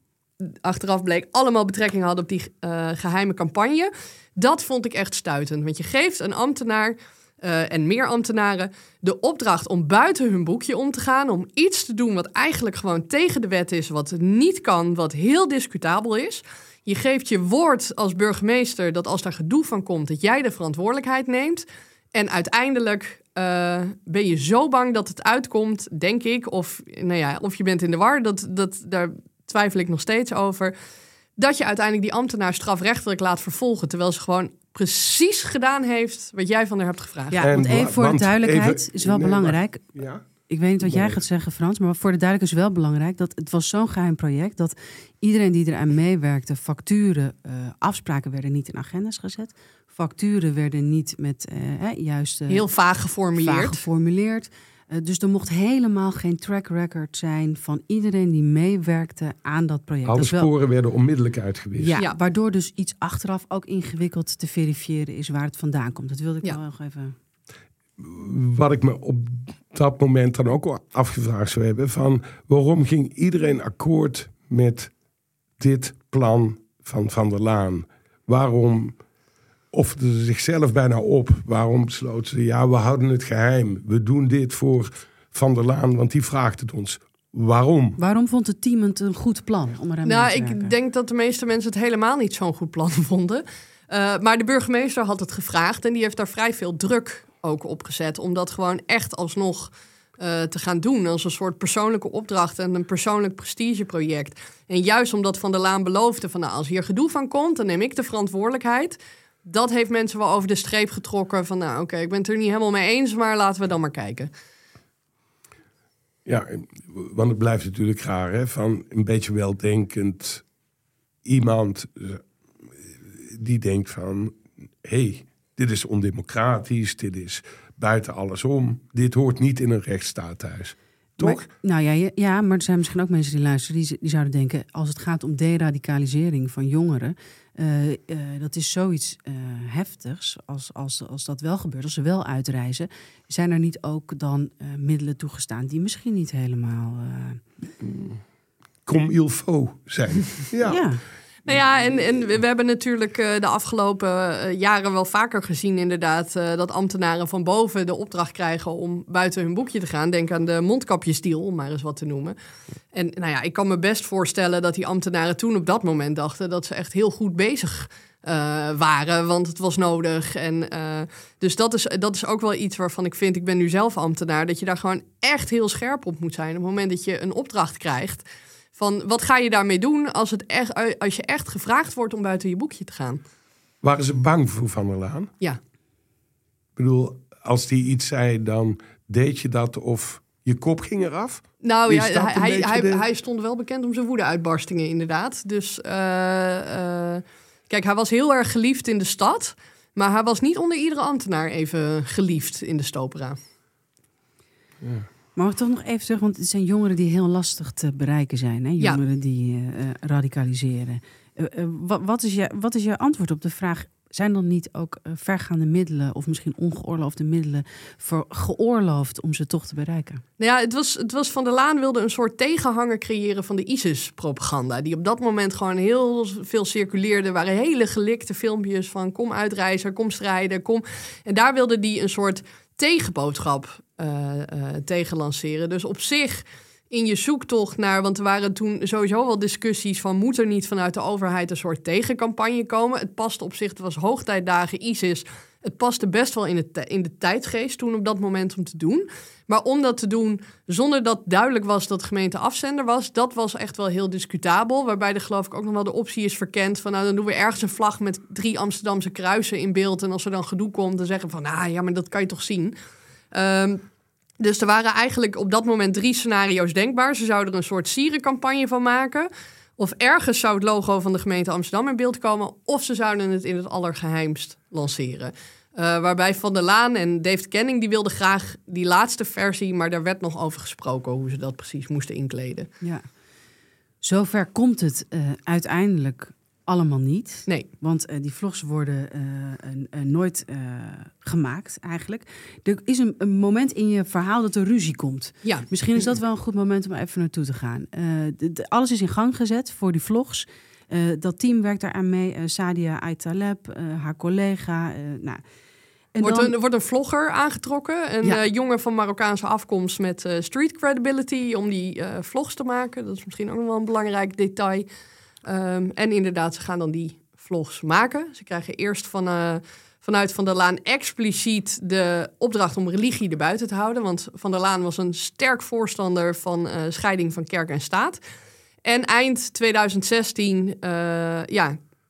achteraf bleek allemaal betrekking hadden op die uh, geheime campagne. Dat vond ik echt stuitend, want je geeft een ambtenaar Uh, en meer ambtenaren de opdracht om buiten hun boekje om te gaan, om iets te doen wat eigenlijk gewoon tegen de wet is, wat niet kan, wat heel discutabel is. Je geeft je woord als burgemeester dat als daar gedoe van komt, dat jij de verantwoordelijkheid neemt. En uiteindelijk uh, ben je zo bang dat het uitkomt, denk ik, of, nou ja, of je bent in de war, dat, dat, daar twijfel ik nog steeds over, dat je uiteindelijk die ambtenaar strafrechtelijk laat vervolgen, terwijl ze gewoon precies gedaan heeft wat jij van haar hebt gevraagd. Ja, En want even voor want de duidelijkheid even- is wel nee, belangrijk. maar- ja? Ik weet niet wat jij Nee. gaat zeggen, Frans, maar voor de duidelijkheid is wel belangrijk dat het was zo'n geheim project dat iedereen die eraan meewerkte, facturen, uh, afspraken werden niet in agenda's gezet. Facturen werden niet met uh, hè, juist uh, Heel vaag geformuleerd. vaag geformuleerd. Uh, dus er mocht helemaal geen track record zijn van iedereen die meewerkte aan dat project. Alle Dat is wel- sporen werden onmiddellijk uitgewist. Ja, Ja. waardoor dus iets achteraf ook ingewikkeld te verifiëren is waar het vandaan komt. Dat wilde ik Ja. wel nog even... Wat ik me op dat moment dan ook al afgevraagd zou hebben, van waarom ging iedereen akkoord met dit plan van Van der Laan? Waarom offerde ze zichzelf bijna op? Waarom besloot ze, ja, we houden het geheim. We doen dit voor Van der Laan, want die vraagt het ons. Waarom? Waarom vond het team het een goed plan om eraan mee Nou, te werken? ik denk dat de meeste mensen het helemaal niet zo'n goed plan vonden. Uh, maar de burgemeester had het gevraagd en die heeft daar vrij veel druk ook op gezet. Om dat gewoon echt alsnog uh, te gaan doen als een soort persoonlijke opdracht en een persoonlijk prestigeproject. En juist omdat Van der Laan beloofde van, nou, als hier gedoe van komt, dan neem ik de verantwoordelijkheid. Dat heeft mensen wel over de streep getrokken van, nou oké, okay, ik ben het er niet helemaal mee eens, maar laten we dan maar kijken. Ja, want het blijft natuurlijk raar, hè? Van een beetje weldenkend iemand die denkt van, hé, hey, dit is ondemocratisch, dit is buiten alles om. Dit hoort niet in een rechtsstaat thuis. Toch? Maar, nou ja, ja, ja, maar er zijn misschien ook mensen die luisteren, die, die zouden denken, als het gaat om deradicalisering van jongeren, uh, uh, dat is zoiets uh, heftigs als, als, als dat wel gebeurt, als ze wel uitreizen. Zijn er niet ook dan uh, middelen toegestaan die misschien niet helemaal... Uh... Comme il faut zijn. Ja. ja. Nou ja, en, en we hebben natuurlijk uh, de afgelopen uh, jaren wel vaker gezien inderdaad uh, dat ambtenaren van boven de opdracht krijgen om buiten hun boekje te gaan. Denk aan de mondkapjesdeal, om maar eens wat te noemen. En nou ja, ik kan me best voorstellen dat die ambtenaren toen op dat moment dachten dat ze echt heel goed bezig uh, waren, want het was nodig. En, uh, dus dat is, dat is ook wel iets waarvan ik vind, ik ben nu zelf ambtenaar, dat je daar gewoon echt heel scherp op moet zijn op het moment dat je een opdracht krijgt. Van wat ga je daarmee doen als, het echt, als je echt gevraagd wordt om buiten je boekje te gaan? Waren ze bang voor Van der Laan? Ja. Ik bedoel, als die iets zei, dan deed je dat of je kop ging eraf? Nou Is ja, dat een hij, beetje hij, de- hij stond wel bekend om zijn woede-uitbarstingen inderdaad. Dus uh, uh, kijk, hij was heel erg geliefd in de stad. Maar hij was niet onder iedere ambtenaar even geliefd in de Stopera. Ja. Maar we toch nog even terug, want het zijn jongeren die heel lastig te bereiken zijn. Hè? Jongeren Ja. die uh, radicaliseren. Uh, uh, wat, wat, is je, wat is je antwoord op de vraag, zijn er niet ook uh, vergaande middelen of misschien ongeoorloofde middelen voor geoorloofd om ze toch te bereiken? Nou ja, het was, het was Van der Laan wilde een soort tegenhanger creëren van de ISIS-propaganda. Die op dat moment gewoon heel veel circuleerde. Er waren hele gelikte filmpjes van kom uitreizen, kom strijden, kom. En daar wilde die een soort tegenboodschap uh, uh, tegen lanceren. Dus op zich in je zoektocht naar, want er waren toen sowieso wel discussies van moet er niet vanuit de overheid een soort tegencampagne komen. Het paste op zich, het was hoogtijdagen ISIS. Het paste best wel in, het, in de tijdgeest toen op dat moment om te doen. Maar om dat te doen zonder dat duidelijk was dat de gemeente afzender was, dat was echt wel heel discutabel. Waarbij er geloof ik ook nog wel de optie is verkend van nou dan doen we ergens een vlag met drie Amsterdamse kruisen in beeld. En als er dan gedoe komt, dan zeggen van nou ja, maar dat kan je toch zien. Um, dus er waren eigenlijk op dat moment drie scenario's denkbaar. Ze zouden er een soort sierencampagne van maken. Of ergens zou het logo van de gemeente Amsterdam in beeld komen. Of ze zouden het in het allergeheimst lanceren. Uh, waarbij Van der Laan en David Canning die wilden graag die laatste versie. Maar daar werd nog over gesproken hoe ze dat precies moesten inkleden. Ja. Zover komt het uh, uiteindelijk allemaal niet. Nee. Want uh, die vlogs worden uh, uh, uh, nooit uh, gemaakt eigenlijk. Er is een, een moment in je verhaal dat er ruzie komt. Ja. Misschien is dat wel een goed moment om even naartoe te gaan. Uh, de, de, alles is in gang gezet voor die vlogs. Uh, dat team werkt daaraan mee. Uh, Sadia Aitaleb, uh, haar collega. Uh, nou, en wordt, dan... een, wordt een vlogger aangetrokken. Een ja. uh, jongen van Marokkaanse afkomst met uh, street credibility om die uh, vlogs te maken. Dat is misschien ook nog wel een belangrijk detail. Um, en inderdaad, ze gaan dan die vlogs maken. Ze krijgen eerst van, uh, vanuit Van der Laan expliciet de opdracht om religie erbuiten te houden. Want Van der Laan was een sterk voorstander van uh, scheiding van kerk en staat. En eind twintig zestien uh, ja,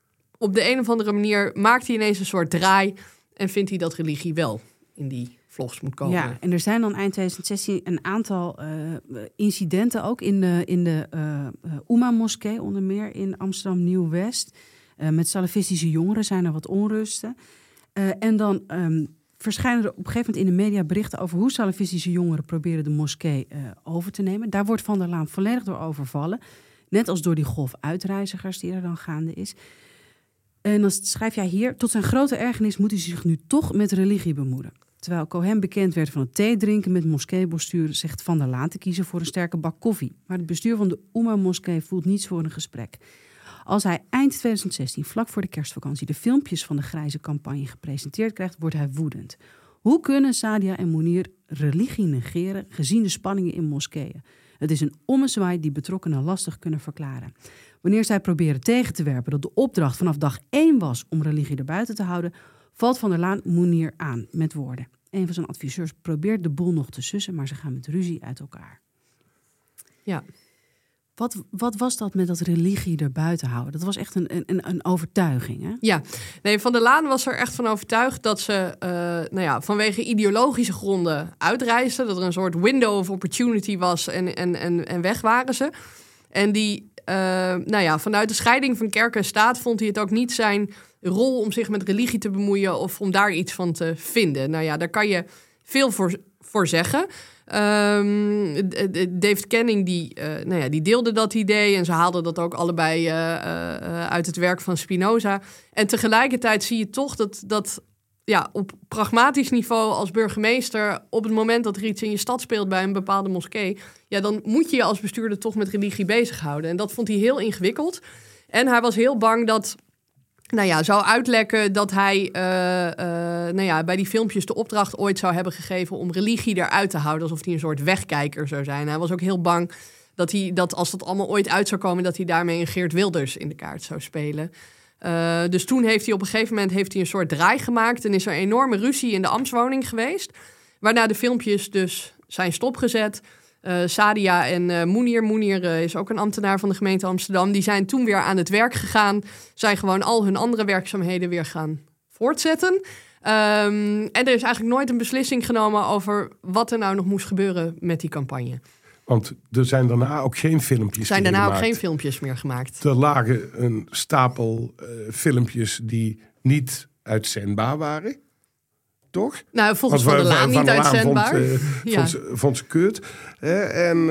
op de een of andere manier maakt hij ineens een soort draai en vindt hij dat religie wel in die vlogs moet komen. Ja, en er zijn dan eind twintig zestien een aantal uh, incidenten ook in de, in de uh, uh, Oema-moskee, onder meer in Amsterdam Nieuw-West. Uh, met salafistische jongeren zijn er wat onrusten. Uh, en dan um, verschijnen er op een gegeven moment in de media berichten over hoe salafistische jongeren proberen de moskee uh, over te nemen. Daar wordt Van der Laan volledig door overvallen. Net als door die golf uitreizigers die er dan gaande is. En dan schrijf jij hier: tot zijn grote ergernis moet hij zich nu toch met religie bemoeien. Terwijl Cohen bekend werd van het thee drinken met moskeebestuur, zegt Van der Laan te kiezen voor een sterke bak koffie. Maar het bestuur van de Oema-moskee voelt niets voor een gesprek. Als hij eind twintig zestien, vlak voor de kerstvakantie, de filmpjes van de grijze campagne gepresenteerd krijgt, wordt hij woedend. Hoe kunnen Sadia en Mounir religie negeren, gezien de spanningen in moskeeën? Het is een ommezwaai die betrokkenen lastig kunnen verklaren. Wanneer zij proberen tegen te werpen dat de opdracht vanaf dag één was om religie erbuiten te houden, valt Van der Laan Mounir aan met woorden. Een van zijn adviseurs probeert de boel nog te sussen, maar ze gaan met ruzie uit elkaar. Ja. Wat, wat was dat met dat religie erbuiten houden? Dat was echt een, een, een overtuiging, hè? Ja, nee, Van der Laan was er echt van overtuigd dat ze uh, nou ja, vanwege ideologische gronden uitreisden. Dat er een soort window of opportunity was en, en, en, en weg waren ze. En die, uh, nou ja, vanuit de scheiding van kerk en staat vond hij het ook niet zijn rol om zich met religie te bemoeien of om daar iets van te vinden. Nou ja, daar kan je veel voor, voor zeggen. Um, David Canning die, uh, nou ja, die deelde dat idee en ze haalden dat ook allebei uh, uh, uit het werk van Spinoza. En tegelijkertijd zie je toch dat, dat ja, op pragmatisch niveau als burgemeester, op het moment dat er iets in je stad speelt bij een bepaalde moskee, ja, dan moet je je als bestuurder toch met religie bezighouden. En dat vond hij heel ingewikkeld. En hij was heel bang dat nou ja, zou uitlekken dat hij uh, uh, nou ja, bij die filmpjes de opdracht ooit zou hebben gegeven om religie eruit te houden, alsof hij een soort wegkijker zou zijn. Hij was ook heel bang dat hij dat als dat allemaal ooit uit zou komen, dat hij daarmee een Geert Wilders in de kaart zou spelen. Uh, dus toen heeft hij op een gegeven moment heeft hij een soort draai gemaakt en is er een enorme ruzie in de ambtswoning geweest, waarna de filmpjes dus zijn stopgezet. Uh, Sadia en uh, Mounir. Mounir uh, is ook een ambtenaar van de gemeente Amsterdam. Die zijn toen weer aan het werk gegaan. Zijn gewoon al hun andere werkzaamheden weer gaan voortzetten. Um, en er is eigenlijk nooit een beslissing genomen over wat er nou nog moest gebeuren met die campagne. Want er zijn daarna ook geen filmpjes Er zijn meer daarna gemaakt. ook geen filmpjes meer gemaakt. Er lagen een stapel uh, filmpjes die niet uitzendbaar waren. Toch? Nou, volgens Want Van der Laan niet Laan uitzendbaar. Vond, uh, ja. vond, ze, vond ze kut. Uh, en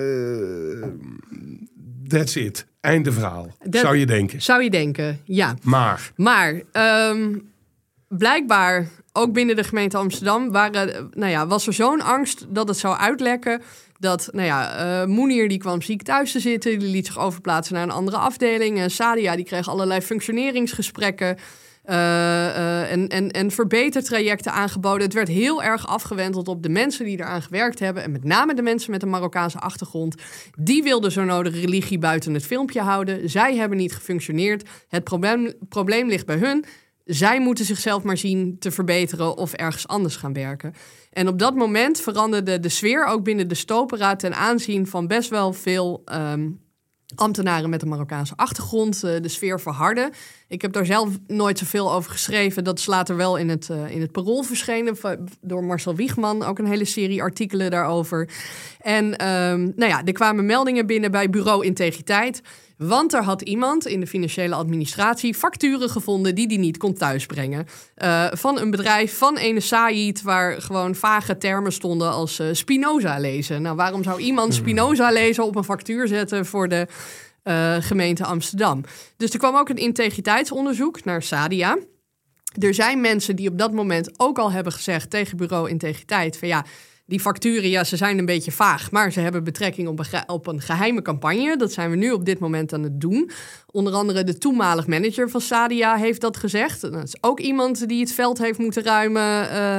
uh, that's it. Einde verhaal. Dat, zou je denken. Zou je denken, ja. Maar. Maar um, blijkbaar, ook binnen de gemeente Amsterdam, waren, nou ja, was er zo'n angst dat het zou uitlekken. Dat, nou ja, uh, Mounir die kwam ziek thuis te zitten. Die liet zich overplaatsen naar een andere afdeling. En Sadia die kreeg allerlei functioneringsgesprekken. Uh, uh, en, en, en verbetertrajecten aangeboden. Het werd heel erg afgewenteld op de mensen die eraan gewerkt hebben. En met name de mensen met een Marokkaanse achtergrond. Die wilden zo nodig religie buiten het filmpje houden. Zij hebben niet gefunctioneerd. Het probleem, probleem ligt bij hun. Zij moeten zichzelf maar zien te verbeteren of ergens anders gaan werken. En op dat moment veranderde de sfeer ook binnen de Stopera ten aanzien van best wel veel Um, ambtenaren met een Marokkaanse achtergrond. Uh, de sfeer verharden. Ik heb daar zelf nooit zoveel over geschreven. Dat is later wel in het, uh, in het Parool verschenen door Marcel Wiegman. Ook een hele serie artikelen daarover. En um, nou ja, er kwamen meldingen binnen bij Bureau Integriteit. Want er had iemand in de financiële administratie facturen gevonden die die niet kon thuisbrengen. Uh, van een bedrijf, van ene Said, waar gewoon vage termen stonden als uh, Spinoza lezen. Nou, waarom zou iemand Spinoza lezen op een factuur zetten voor de uh, gemeente Amsterdam? Dus er kwam ook een integriteitsonderzoek naar Sadia. Er zijn mensen die op dat moment ook al hebben gezegd tegen Bureau Integriteit van ja, die facturen, ja, ze zijn een beetje vaag, maar ze hebben betrekking op een, ge- op een geheime campagne. Dat zijn we nu op dit moment aan het doen. Onder andere de toenmalig manager van Sadia heeft dat gezegd. Dat is ook iemand die het veld heeft moeten ruimen uh,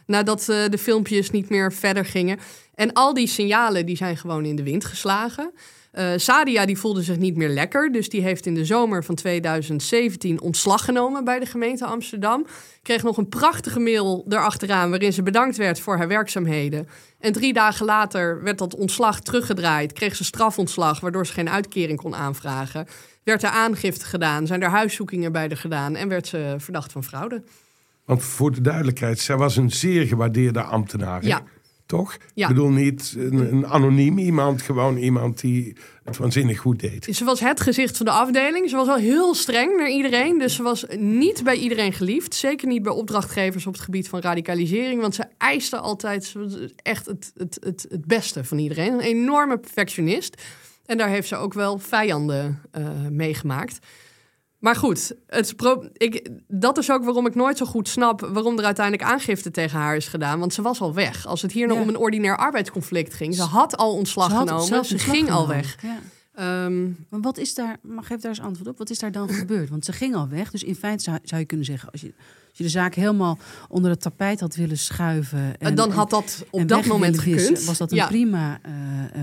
nadat uh, de filmpjes niet meer verder gingen. En al die signalen die zijn gewoon in de wind geslagen. Uh, Sadia die voelde zich niet meer lekker. Dus die heeft in de zomer van tweeduizend zeventien ontslag genomen bij de gemeente Amsterdam. Kreeg nog een prachtige mail erachteraan waarin ze bedankt werd voor haar werkzaamheden. En drie dagen later werd dat ontslag teruggedraaid. Kreeg ze strafontslag waardoor ze geen uitkering kon aanvragen. Werd er aangifte gedaan, zijn er huiszoekingen bij haar gedaan en werd ze verdacht van fraude. Want voor de duidelijkheid, zij was een zeer gewaardeerde ambtenaar. Ja. Toch? Ja. Ik bedoel niet een, een anoniem iemand, gewoon iemand die het waanzinnig goed deed. Ze was het gezicht van de afdeling. Ze was wel heel streng naar iedereen. Dus ze was niet bij iedereen geliefd. Zeker niet bij opdrachtgevers op het gebied van radicalisering. Want ze eiste altijd echt het, het, het, het beste van iedereen. Een enorme perfectionist. En daar heeft ze ook wel vijanden uh, meegemaakt. Maar goed, het pro- ik, dat is ook waarom ik nooit zo goed snap waarom er uiteindelijk aangifte tegen haar is gedaan. Want ze was al weg. Als het hier nou ja. om een ordinair arbeidsconflict ging. Ze had al ontslag ze had genomen, ze ging genomen. al weg. Ja. Um, maar wat is daar, maar geef daar eens antwoord op, wat is daar dan gebeurd? Want ze ging al weg, dus in feite zou, zou je kunnen zeggen, als je, als je de zaak helemaal onder het tapijt had willen schuiven. En, dan had dat op dat moment gekund. Was dat een ja. prima uh,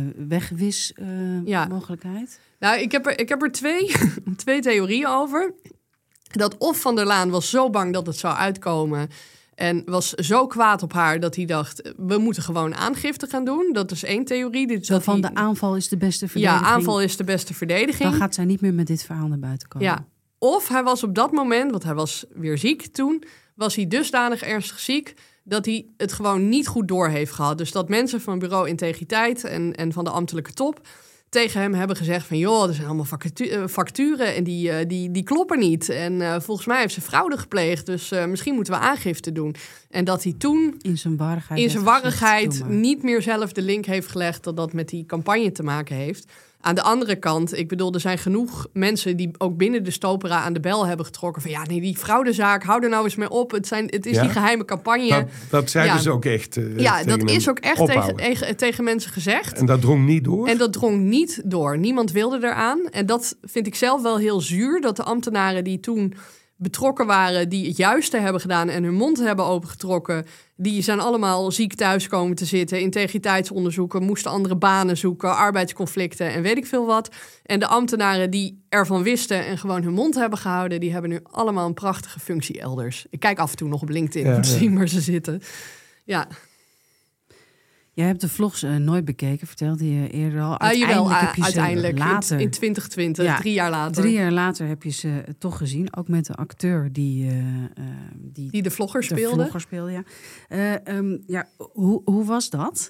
wegwis uh, ja. mogelijkheid? Nou, ik heb er, ik heb er twee, twee theorieën over. Dat of Van der Laan was zo bang dat het zou uitkomen en was zo kwaad op haar dat hij dacht, we moeten gewoon aangifte gaan doen. Dat is één theorie. Dit, zo van hij, de aanval is de beste verdediging. Ja, aanval is de beste verdediging. Dan gaat zij niet meer met dit verhaal naar buiten komen. Ja. Of hij was op dat moment, want hij was weer ziek toen, was hij dusdanig ernstig ziek dat hij het gewoon niet goed door heeft gehad. Dus dat mensen van Bureau Integriteit en, en van de ambtelijke top tegen hem hebben gezegd van, joh, er zijn allemaal factu- facturen en die, uh, die, die kloppen niet. En uh, volgens mij heeft ze fraude gepleegd, dus uh, misschien moeten we aangifte doen. En dat hij toen in zijn warrigheid, in zijn warrigheid niet meer zelf de link heeft gelegd dat dat met die campagne te maken heeft. Aan de andere kant, ik bedoel, er zijn genoeg mensen die ook binnen de Stopera aan de bel hebben getrokken van, ja, nee, die fraudezaak, hou er nou eens mee op. Het, zijn, het is ja? die geheime campagne. Dat, dat zeiden ja. ze ook echt. Uh, ja, dat is ook echt tegen, tegen, tegen mensen gezegd. En dat drong niet door? En dat drong niet door. Niemand wilde eraan. En dat vind ik zelf wel heel zuur, dat de ambtenaren die toen betrokken waren, die het juiste hebben gedaan en hun mond hebben opengetrokken, die zijn allemaal ziek thuis komen te zitten, integriteitsonderzoeken, moesten andere banen zoeken, arbeidsconflicten en weet ik veel wat. En de ambtenaren die ervan wisten en gewoon hun mond hebben gehouden, die hebben nu allemaal een prachtige functie elders. Ik kijk af en toe nog op LinkedIn ja, om te ja. zien waar ze zitten. Ja. Jij hebt de vlogs uh, nooit bekeken, vertelde je eerder al. Uiteindelijk, uh, jawel, heb je ze uiteindelijk later, in twintig twintig, ja, drie jaar later. Drie jaar later heb je ze uh, toch gezien. Ook met de acteur die... Uh, uh, die, die de vlogger de speelde. Vlogger speelde ja. Uh, um, ja, hoe, hoe was dat?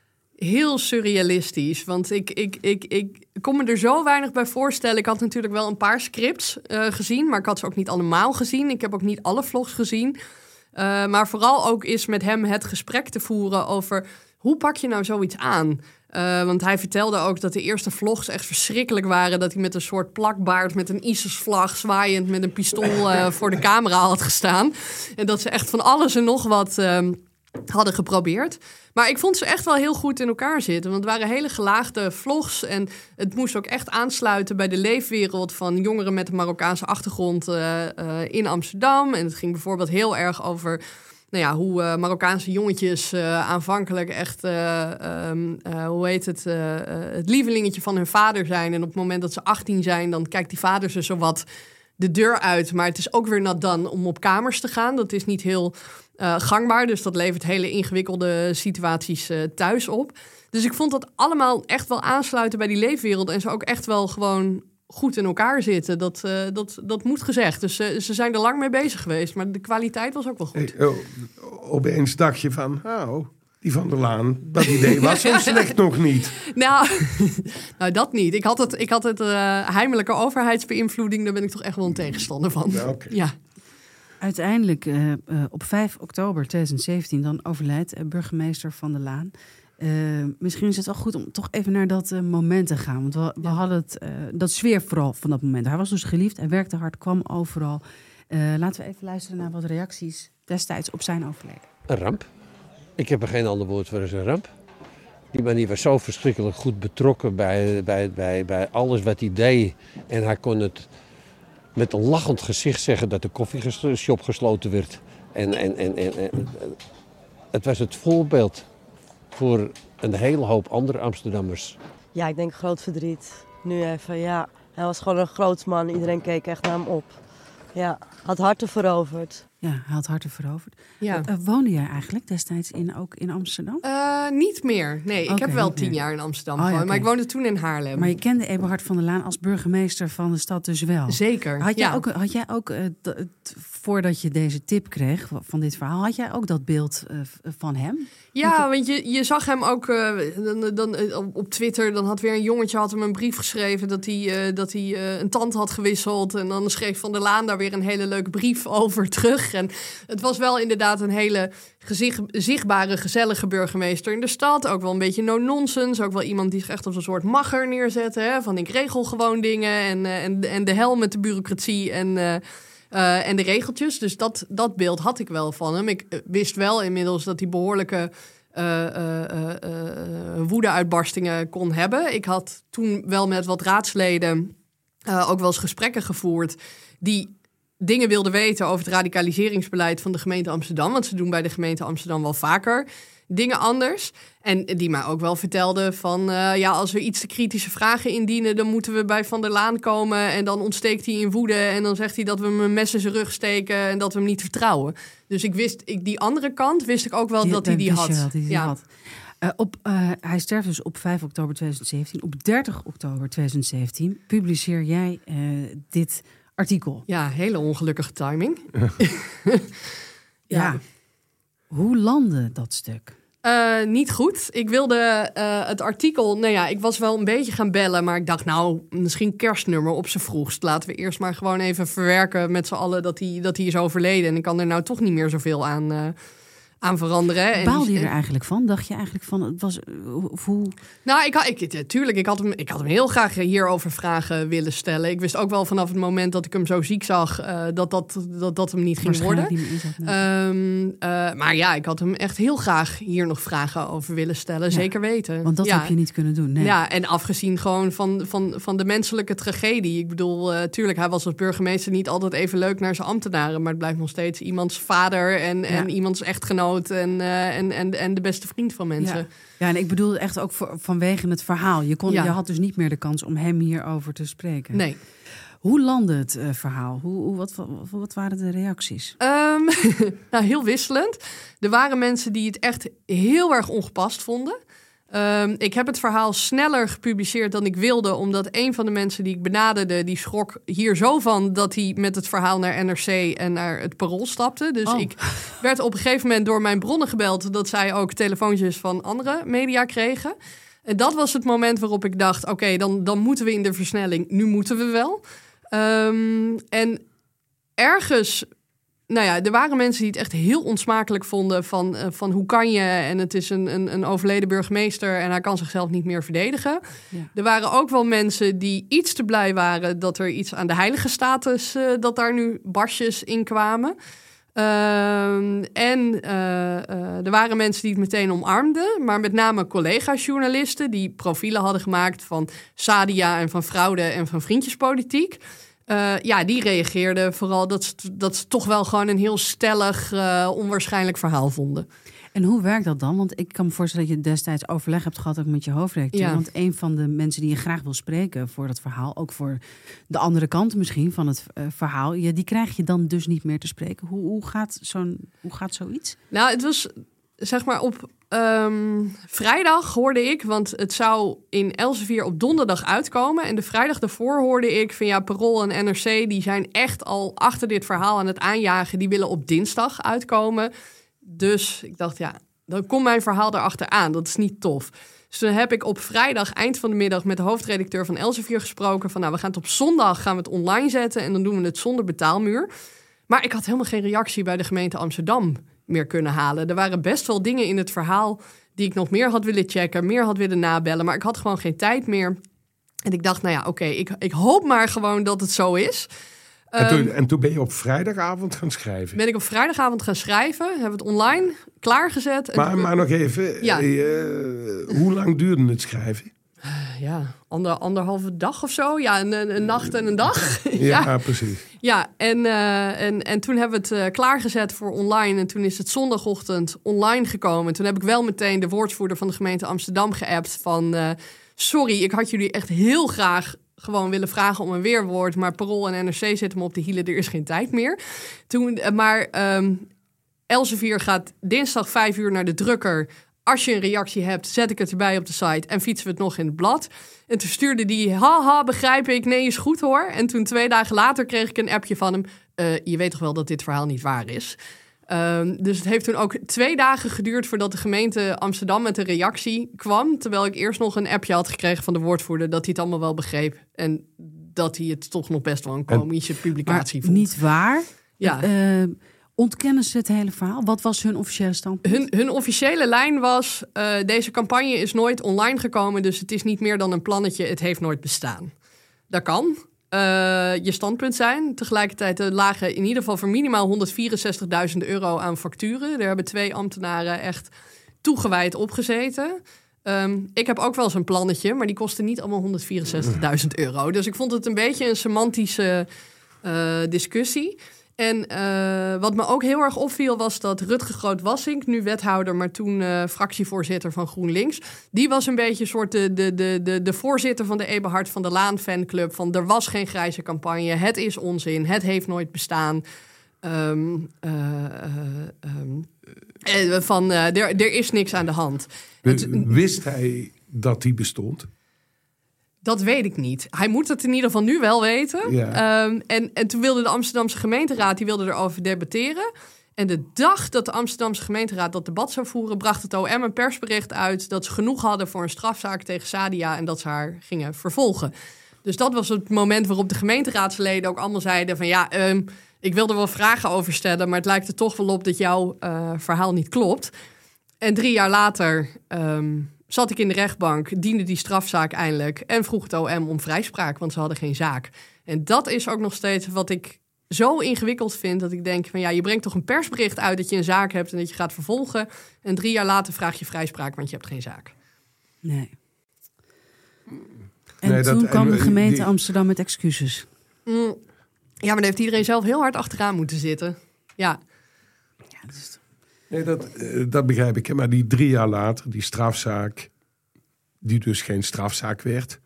Heel surrealistisch, want ik, ik, ik, ik kon me er zo weinig bij voorstellen. Ik had natuurlijk wel een paar scripts uh, gezien, maar ik had ze ook niet allemaal gezien. Ik heb ook niet alle vlogs gezien. Uh, maar vooral ook is met hem het gesprek te voeren over, hoe pak je nou zoiets aan? Uh, want hij vertelde ook dat de eerste vlogs echt verschrikkelijk waren. Dat hij met een soort plakbaard met een ISIS-vlag zwaaiend met een pistool uh, voor de camera had gestaan. En dat ze echt van alles en nog wat uh, hadden geprobeerd. Maar ik vond ze echt wel heel goed in elkaar zitten. Want het waren hele gelaagde vlogs. En het moest ook echt aansluiten bij de leefwereld van jongeren met een Marokkaanse achtergrond uh, uh, in Amsterdam. En het ging bijvoorbeeld heel erg over, nou ja, hoe uh, Marokkaanse jongetjes uh, aanvankelijk echt, uh, um, uh, hoe heet het, uh, uh, het lievelingetje van hun vader zijn. En op het moment dat ze achttien zijn, dan kijkt die vader ze zowat de deur uit. Maar het is ook weer nat dan om op kamers te gaan. Dat is niet heel uh, gangbaar, dus dat levert hele ingewikkelde situaties uh, thuis op. Dus ik vond dat allemaal echt wel aansluiten bij die leefwereld en ze ook echt wel gewoon goed in elkaar zitten. Dat, uh, dat, dat moet gezegd. Dus uh, ze zijn er lang mee bezig geweest. Maar de kwaliteit was ook wel goed. Hey, oh, opeens dacht je van, oh, die Van der Laan, dat idee was zo slecht nog niet. Nou, nou, dat niet. Ik had het, ik had het uh, heimelijke overheidsbeïnvloeding. Daar ben ik toch echt wel een tegenstander van. Ja, okay. Ja. Uiteindelijk, uh, uh, op vijf oktober tweeduizend zeventien, dan overlijdt uh, burgemeester Van der Laan. Uh, misschien is het wel goed om toch even naar dat uh, moment te gaan. Want we, we hadden het, uh, dat sfeer vooral van dat moment. Hij was dus geliefd, hij werkte hard, kwam overal. Uh, laten we even luisteren naar wat reacties destijds op zijn overleden. Een ramp. Ik heb er geen ander woord voor als een ramp. Die man die was zo verschrikkelijk goed betrokken bij, bij, bij, bij alles wat hij deed. En hij kon het met een lachend gezicht zeggen dat de koffieshop gesloten werd. En, en, en, en, en het was het voorbeeld voor een hele hoop andere Amsterdammers. Ja, ik denk groot verdriet. Nu even, ja. Hij was gewoon een groot man. Iedereen keek echt naar hem op. Ja, had harten veroverd. Ja, hij had harten veroverd. Ja. Uh, woonde jij eigenlijk destijds in, ook in Amsterdam? Uh, niet meer. Nee, ik okay, heb wel niet tien meer. jaar in Amsterdam oh, ja, gewoond. okay. Maar ik woonde toen in Haarlem. Maar je kende Eberhard van der Laan als burgemeester van de stad dus wel? Zeker, Had jij ja. ook, had jij ook uh, d- t, voordat je deze tip kreeg van dit verhaal... had jij ook dat beeld uh, van hem? Ja, want je, je zag hem ook uh, dan, dan, uh, op Twitter. Dan had weer een jongetje had hem een brief geschreven... dat hij, uh, dat hij uh, een tand had gewisseld. En dan schreef Van der Laan daar weer een hele leuke brief over terug. En het was wel inderdaad een hele gezicht, zichtbare, gezellige burgemeester in de stad. Ook wel een beetje no-nonsense. Ook wel iemand die zich echt als een soort macher neerzette. Hè? Van ik regel gewoon dingen. En, uh, en, en de hel met de bureaucratie en... Uh, Uh, en de regeltjes, dus dat, dat beeld had ik wel van hem. Ik uh, wist wel inmiddels dat hij behoorlijke uh, uh, uh, uh, woede-uitbarstingen kon hebben. Ik had toen wel met wat raadsleden uh, ook wel eens gesprekken gevoerd... die dingen wilden weten over het radicaliseringsbeleid van de gemeente Amsterdam. Want ze doen bij de gemeente Amsterdam wel vaker dingen anders. En die mij ook wel vertelden van... Uh, ja, als we iets te kritische vragen indienen... dan moeten we bij Van der Laan komen... en dan ontsteekt hij in woede... en dan zegt hij dat we hem een mes in zijn rug steken... en dat we hem niet vertrouwen. Dus ik wist, ik, die andere kant wist ik ook wel die, dat hij die had. Dat hij die ja. had. Uh, op, uh, hij sterft dus op vijf oktober tweeduizend zeventien. Op dertig oktober tweeduizend zeventien publiceer jij uh, dit artikel. Ja, hele ongelukkige timing. ja. ja. Hoe landde dat stuk? Uh, niet goed. Ik wilde uh, het artikel... Nou ja, ik was wel een beetje gaan bellen... maar ik dacht, nou, misschien kerstnummer op z'n vroegst. Laten we eerst maar gewoon even verwerken met z'n allen... dat hij, dat hij is overleden. En ik kan er nou toch niet meer zoveel aan... Uh, aan veranderen. Baalde je er eigenlijk van? Dacht je eigenlijk van, het was hoe... Nou, ik had, ik, tuurlijk, ik had, hem, ik had hem heel graag hierover vragen willen stellen. Ik wist ook wel vanaf het moment dat ik hem zo ziek zag, uh, dat, dat, dat dat hem niet ging worden. Niet meer inzet, nee. um, uh, maar ja, ik had hem echt heel graag hier nog vragen over willen stellen. Ja, zeker weten. Want dat ja. heb je niet kunnen doen. Nee. Ja, en afgezien gewoon van, van, van de menselijke tragedie. Ik bedoel, uh, tuurlijk, hij was als burgemeester niet altijd even leuk naar zijn ambtenaren, maar het blijft nog steeds iemands vader en, ja. en iemands echtgenoot. En, uh, en, en, en de beste vriend van mensen. Ja, ja en ik bedoel echt ook voor, vanwege het verhaal. Je, kon, ja. je had dus niet meer de kans om hem hierover te spreken. Nee. Hoe landde het uh, verhaal? Hoe, hoe, wat, wat, wat waren de reacties? Um, nou, heel wisselend. Er waren mensen die het echt heel erg ongepast vonden. Um, ik heb het verhaal sneller gepubliceerd dan ik wilde... omdat een van de mensen die ik benaderde... die schrok hier zo van dat hij met het verhaal naar N R C... en naar het Parool stapte. Dus oh. ik werd op een gegeven moment door mijn bronnen gebeld... dat zij ook telefoontjes van andere media kregen. En dat was het moment waarop ik dacht... oké, okay, dan, dan moeten we in de versnelling. Nu moeten we wel. Um, en ergens... Nou ja, er waren mensen die het echt heel onsmakelijk vonden van, uh, van hoe kan je... en het is een, een, een overleden burgemeester en hij kan zichzelf niet meer verdedigen. Ja. Er waren ook wel mensen die iets te blij waren... dat er iets aan de heilige status, uh, dat daar nu barsjes in kwamen. Uh, en uh, uh, er waren mensen die het meteen omarmden... maar met name collega-journalisten die profielen hadden gemaakt... van Sadia en van fraude en van vriendjespolitiek... Uh, ja, die reageerden vooral dat ze, dat ze toch wel gewoon een heel stellig, uh, onwaarschijnlijk verhaal vonden. En hoe werkt dat dan? Want ik kan me voorstellen dat je destijds overleg hebt gehad ook met je hoofdredacteur. Ja. Want een van de mensen die je graag wil spreken voor dat verhaal, ook voor de andere kant misschien van het uh, verhaal, ja, die krijg je dan dus niet meer te spreken. Hoe, hoe, gaat, zo'n, hoe gaat zoiets? Nou, het was zeg maar op um, vrijdag hoorde ik, want het zou in Elsevier op donderdag uitkomen. En de vrijdag daarvoor hoorde ik van ja, Parool en N R C, die zijn echt al achter dit verhaal aan het aanjagen. Die willen op dinsdag uitkomen. Dus ik dacht, ja, dan komt mijn verhaal erachter aan. Dat is niet tof. Dus toen heb ik op vrijdag, eind van de middag, met de hoofdredacteur van Elsevier gesproken. Van nou, we gaan het op zondag gaan we het online zetten en dan doen we het zonder betaalmuur. Maar ik had helemaal geen reactie bij de gemeente Amsterdam meer kunnen halen. Er waren best wel dingen in het verhaal die ik nog meer had willen checken, meer had willen nabellen, maar ik had gewoon geen tijd meer. En ik dacht, nou ja, oké, okay, ik, ik hoop maar gewoon dat het zo is. En toen, um, en toen ben je op vrijdagavond gaan schrijven? Ben ik op vrijdagavond gaan schrijven, hebben we het online klaargezet. Maar, en, maar nog even, ja. uh, hoe lang duurde het schrijven? Ja, ander, anderhalve dag of zo. Ja, een, een nacht en een dag. ja, ja, precies. Ja, en, uh, en, en toen hebben we het uh, klaargezet voor online. En toen is het zondagochtend online gekomen. En toen heb ik wel meteen de woordvoerder van de gemeente Amsterdam geappt van... Uh, sorry, ik had jullie echt heel graag gewoon willen vragen om een weerwoord. Maar Parool en N R C zitten me op de hielen, er is geen tijd meer. Toen, uh, maar um, Elsevier gaat dinsdag vijf uur naar de drukker. Als je een reactie hebt, zet ik het erbij op de site en fietsen we het nog in het blad. En toen stuurde die, haha, begrijp ik, nee, is goed hoor. En toen twee dagen later kreeg ik een appje van hem. Uh, je weet toch wel dat dit verhaal niet waar is? Um, dus het heeft toen ook twee dagen geduurd voordat de gemeente Amsterdam met een reactie kwam. Terwijl ik eerst nog een appje had gekregen van de woordvoerder dat hij het allemaal wel begreep. En dat hij het toch nog best wel een komische publicatie vond. Niet waar? Ja. Uh, ontkennen ze het hele verhaal? Wat was hun officiële standpunt? Hun, hun officiële lijn was, uh, deze campagne is nooit online gekomen, dus het is niet meer dan een plannetje, het heeft nooit bestaan. Dat kan uh, je standpunt zijn. Tegelijkertijd er lagen in ieder geval voor minimaal honderdvierenzestigduizend euro aan facturen. Daar hebben twee ambtenaren echt toegewijd opgezeten. Um, ik heb ook wel eens een plannetje, maar die kostte niet allemaal honderdvierenzestigduizend euro. Dus ik vond het een beetje een semantische uh, discussie. En uh, wat me ook heel erg opviel was dat Rutger Groot-Wassink, nu wethouder, maar toen uh, fractievoorzitter van GroenLinks, die was een beetje een soort de, de, de, de, de voorzitter van de Eberhard van der Laan fanclub. Van er was geen grijze campagne, het is onzin, het heeft nooit bestaan. Um, uh, uh, um, van uh, er, er is niks aan de hand. Wist hij dat die bestond? Dat weet ik niet. Hij moet het in ieder geval nu wel weten. Ja. Um, en, en toen wilde de Amsterdamse gemeenteraad die wilde erover debatteren. En de dag dat de Amsterdamse gemeenteraad dat debat zou voeren, bracht het O M een persbericht uit dat ze genoeg hadden voor een strafzaak tegen Sadia en dat ze haar gingen vervolgen. Dus dat was het moment waarop de gemeenteraadsleden ook allemaal zeiden van ja, um, ik wil er wel vragen over stellen, maar het lijkt er toch wel op dat jouw uh, verhaal niet klopt. En drie jaar later um, zat ik in de rechtbank, diende die strafzaak eindelijk en vroeg het O M om vrijspraak, want ze hadden geen zaak. En dat is ook nog steeds wat ik zo ingewikkeld vind, dat ik denk van ja, je brengt toch een persbericht uit dat je een zaak hebt en dat je gaat vervolgen. En drie jaar later vraag je vrijspraak, want je hebt geen zaak. Nee. En nee, toen dat, kwam de gemeente die... Amsterdam met excuses. Mm, ja, maar daar heeft iedereen zelf heel hard achteraan moeten zitten. Ja. Ja, dat is... Nee, dat, dat begrijp ik. Maar die drie jaar later, die strafzaak, die dus geen strafzaak werd,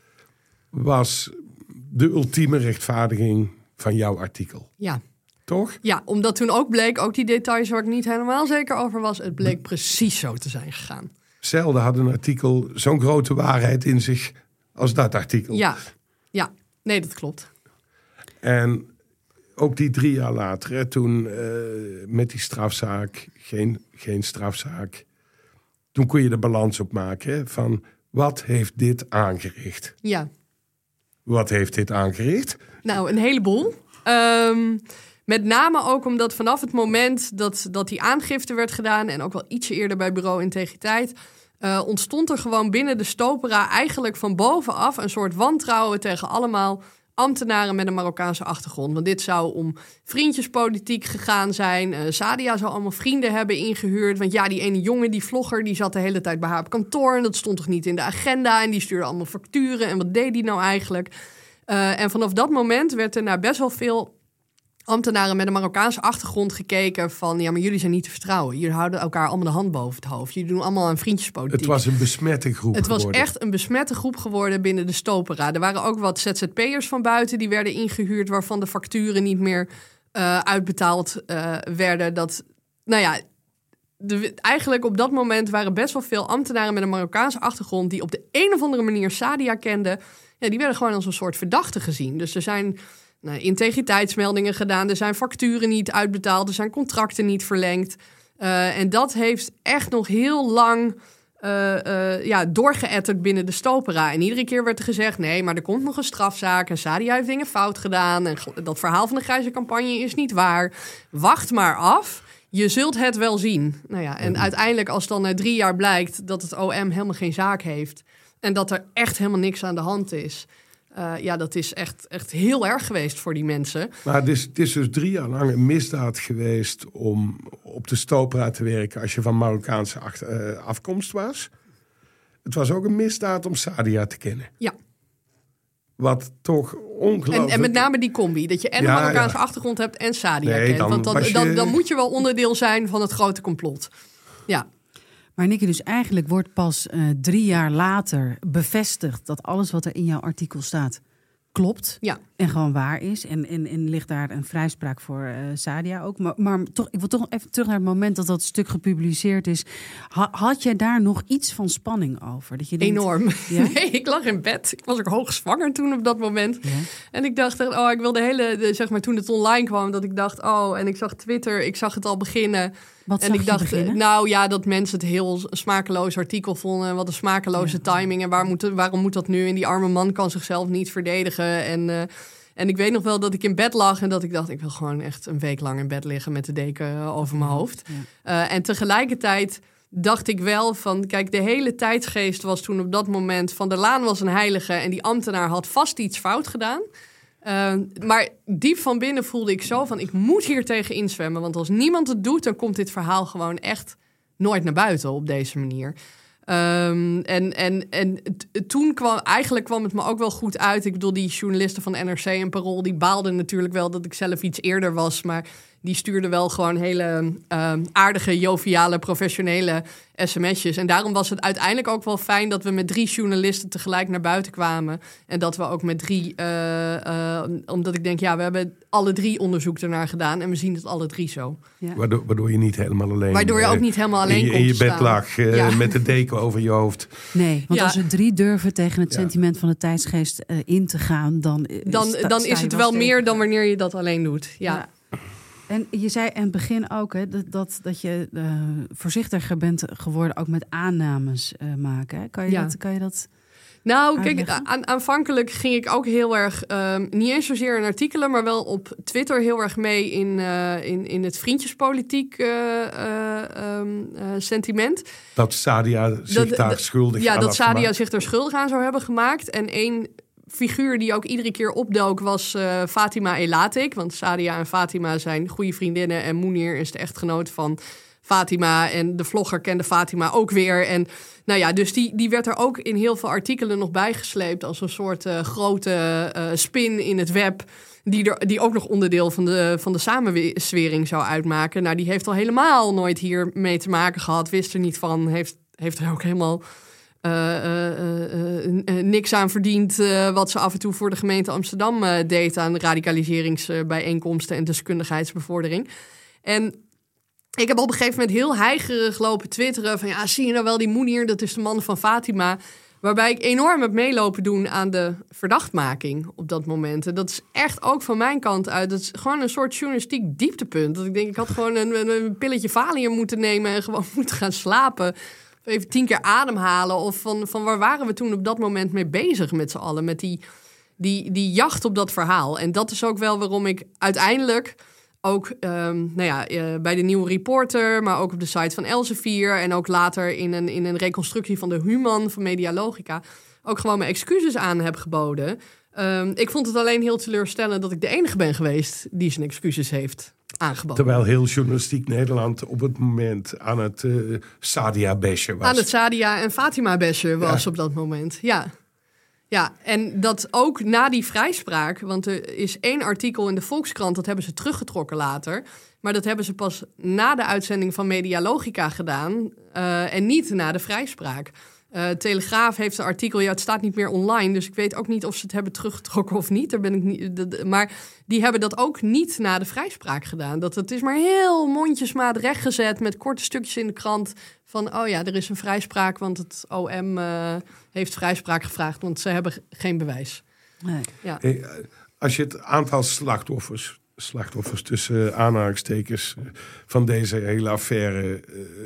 was de ultieme rechtvaardiging van jouw artikel. Ja. Toch? Ja, omdat toen ook bleek, ook die details waar ik niet helemaal zeker over was, het bleek precies zo te zijn gegaan. Zelden had een artikel zo'n grote waarheid in zich als dat artikel. Ja, ja. Nee, dat klopt. En ook die drie jaar later, hè, toen uh, met die strafzaak, geen, geen strafzaak, toen kon je de balans opmaken hè, van wat heeft dit aangericht? Ja. Wat heeft dit aangericht? Nou, een heleboel. Um, met name ook omdat vanaf het moment dat, dat die aangifte werd gedaan, en ook wel ietsje eerder bij Bureau Integriteit, uh, ontstond er gewoon binnen de Stopera eigenlijk van bovenaf een soort wantrouwen tegen allemaal ambtenaren met een Marokkaanse achtergrond. Want dit zou om vriendjespolitiek gegaan zijn. Uh, Sadia zou allemaal vrienden hebben ingehuurd. Want ja, die ene jongen, die vlogger, die zat de hele tijd bij haar op kantoor. En dat stond toch niet in de agenda. En die stuurde allemaal facturen. En wat deed die nou eigenlijk? Uh, en vanaf dat moment werd er naar best wel veel ambtenaren met een Marokkaanse achtergrond gekeken van ja, maar jullie zijn niet te vertrouwen. Jullie houden elkaar allemaal de hand boven het hoofd. Jullie doen allemaal aan vriendjespolitiek. Het was een besmette groep Het geworden. was echt een besmette groep geworden binnen de Stopera. Er waren ook wat Z Z P'ers van buiten die werden ingehuurd, waarvan de facturen niet meer uh, uitbetaald uh, werden. Dat, nou ja, de, eigenlijk op dat moment waren best wel veel ambtenaren met een Marokkaanse achtergrond die op de een of andere manier Sadia kenden. Ja, die werden gewoon als een soort verdachte gezien. Dus er zijn nou, integriteitsmeldingen gedaan, er zijn facturen niet uitbetaald, er zijn contracten niet verlengd. Uh, en dat heeft echt nog heel lang uh, uh, ja, doorgeëtterd binnen de Stopera. En iedere keer werd er gezegd, nee, maar er komt nog een strafzaak en Sadia heeft dingen fout gedaan en dat verhaal van de grijze campagne is niet waar. Wacht maar af, je zult het wel zien. Nou ja, en uiteindelijk als dan na drie jaar blijkt dat het O M helemaal geen zaak heeft en dat er echt helemaal niks aan de hand is, Uh, ja, dat is echt, echt heel erg geweest voor die mensen. Maar het is, het is dus drie jaar lang een misdaad geweest om op de Stopera te werken als je van Marokkaanse acht, uh, afkomst was. Het was ook een misdaad om Sadia te kennen. Ja. wat toch ongelooflijk... En, en met name die combi, dat je en Ja, een Marokkaanse ja. achtergrond hebt en Sadia Nee, kent. dan Want dan, was je- dan, dan moet je wel onderdeel zijn van het grote complot. Ja. Maar Nicky, dus eigenlijk wordt pas uh, drie jaar later bevestigd dat alles wat er in jouw artikel staat klopt. Ja. En gewoon waar is. En, en, en ligt daar een vrijspraak voor uh, Sadia ook. Maar, maar toch, ik wil toch even terug naar het moment dat dat stuk gepubliceerd is. Ha, had jij daar nog iets van spanning over? Dat je denkt, Enorm. Ja? Nee, ik lag in bed. Ik was ook hoogzwanger toen op dat moment. Ja. En ik dacht, oh, ik wilde de hele, de, zeg maar, toen het online kwam, dat ik dacht, oh, en ik zag Twitter, ik zag het al beginnen. Wat En zag ik je dacht, beginnen? nou ja, dat mensen het heel smakeloos artikel vonden. Wat een smakeloze Ja. timing. En waar moet, waarom moet dat nu? En die arme man kan zichzelf niet verdedigen. En, uh, en ik weet nog wel dat ik in bed lag en dat ik dacht, ik wil gewoon echt een week lang in bed liggen met de deken over mijn hoofd. Ja. Uh, en tegelijkertijd dacht ik wel van, kijk, de hele tijdsgeest was toen op dat moment Van der Laan was een heilige en die ambtenaar had vast iets fout gedaan. Uh, maar diep van binnen voelde ik zo van, ik moet hier tegen inzwemmen. Want als niemand het doet, dan komt dit verhaal gewoon echt nooit naar buiten op deze manier. Um, en en, en t- toen kwam, eigenlijk kwam het me ook wel goed uit. Ik bedoel, die journalisten van N R C en Parool, die baalden natuurlijk wel dat ik zelf iets eerder was. Maar die stuurden wel gewoon hele uh, aardige, joviale, professionele sms'jes. En daarom was het uiteindelijk ook wel fijn dat we met drie journalisten tegelijk naar buiten kwamen. En dat we ook met drie, uh, uh, omdat ik denk, ja, we hebben alle drie onderzoek ernaar gedaan. En we zien het alle drie zo. Ja. Waardoor, waardoor je niet helemaal alleen... Waardoor je ook niet helemaal alleen in je, komt in je te bed staan. lag uh, Ja. met de deken over je hoofd. Nee, want Ja. als er drie durven tegen het Ja. sentiment van de tijdsgeest uh, in te gaan, dan, uh, Dan, sta- dan sta is je het wel wel meer stevig. dan wanneer je dat alleen doet. Ja. Ja. En je zei in het begin ook hè, dat, dat, dat je uh, voorzichtiger bent geworden, ook met aannames uh, maken. Hè? Kan je Ja. dat... Kan je dat... Nou, kijk, uitleggen? aan, aanvankelijk ging ik ook heel erg, um, niet eens zozeer in artikelen, maar wel op Twitter heel erg mee in, uh, in, in het vriendjespolitiek uh, uh, um, uh, sentiment. Dat Sadia zich Dat- daar dat- schuldig Ja, aan dat had Sadia gemaakt. zich er schuldig aan zou hebben gemaakt. En één figuur die ook iedere keer opdook was uh, Fatima Elatik. Want Sadia en Fatima zijn goede vriendinnen en Mounir is de echtgenoot van Fatima. En de vlogger kende Fatima ook weer. En nou ja, dus die, die werd er ook in heel veel artikelen nog bijgesleept als een soort uh, grote uh, spin in het web. Die, er, die ook nog onderdeel van de, van de samenzwering zou uitmaken. Nou, die heeft al helemaal nooit hier mee te maken gehad. Wist er niet van. Heeft, heeft er ook helemaal uh, uh, uh, uh, niks aan verdiend. Uh, wat ze af en toe voor de gemeente Amsterdam uh, deed aan radicaliseringsbijeenkomsten en deskundigheidsbevordering. En ik heb op een gegeven moment heel heigerig lopen twitteren van ja, zie je nou wel die Mounir, dat is de man van Fatima. Waarbij ik enorm heb meelopen doen aan de verdachtmaking op dat moment. En dat is echt ook van mijn kant uit. Dat is gewoon een soort journalistiek dieptepunt. Dat ik denk, ik had gewoon een, een, een pilletje Valium moeten nemen en gewoon moeten gaan slapen. Of even tien keer ademhalen. Of van, van waar waren we toen op dat moment mee bezig met z'n allen? Met die, die, die jacht op dat verhaal. En dat is ook wel waarom ik uiteindelijk ook um, nou ja, uh, bij de Nieuwe Reporter, maar ook op de site van Elsevier en ook later in een, in een reconstructie van de Human van Medialogica ook gewoon mijn excuses aan heb geboden. Um, ik vond het alleen heel teleurstellend dat ik de enige ben geweest die zijn excuses heeft aangeboden. Terwijl heel journalistiek Nederland op het moment aan het uh, Sadia-bashen was. Aan het Sadia en Fatima-bashen was Ja. op dat moment, ja. Ja, en dat ook na die vrijspraak, want er is één artikel in de Volkskrant, dat hebben ze teruggetrokken later. Maar dat hebben ze pas na de uitzending van Medialogica gedaan uh, en niet na de vrijspraak. Uh, Telegraaf heeft een artikel, ja, het staat niet meer online, dus ik weet ook niet of ze het hebben teruggetrokken of niet. Daar ben ik niet de, maar die hebben dat ook niet na de vrijspraak gedaan. Dat het is maar heel mondjesmaat rechtgezet met korte stukjes in de krant van, oh ja, er is een vrijspraak, want het O M uh, heeft vrijspraak gevraagd, want ze hebben geen bewijs. Nee. Ja. Hey, als je het aantal slachtoffers, slachtoffers tussen aanhalingstekens van deze hele affaire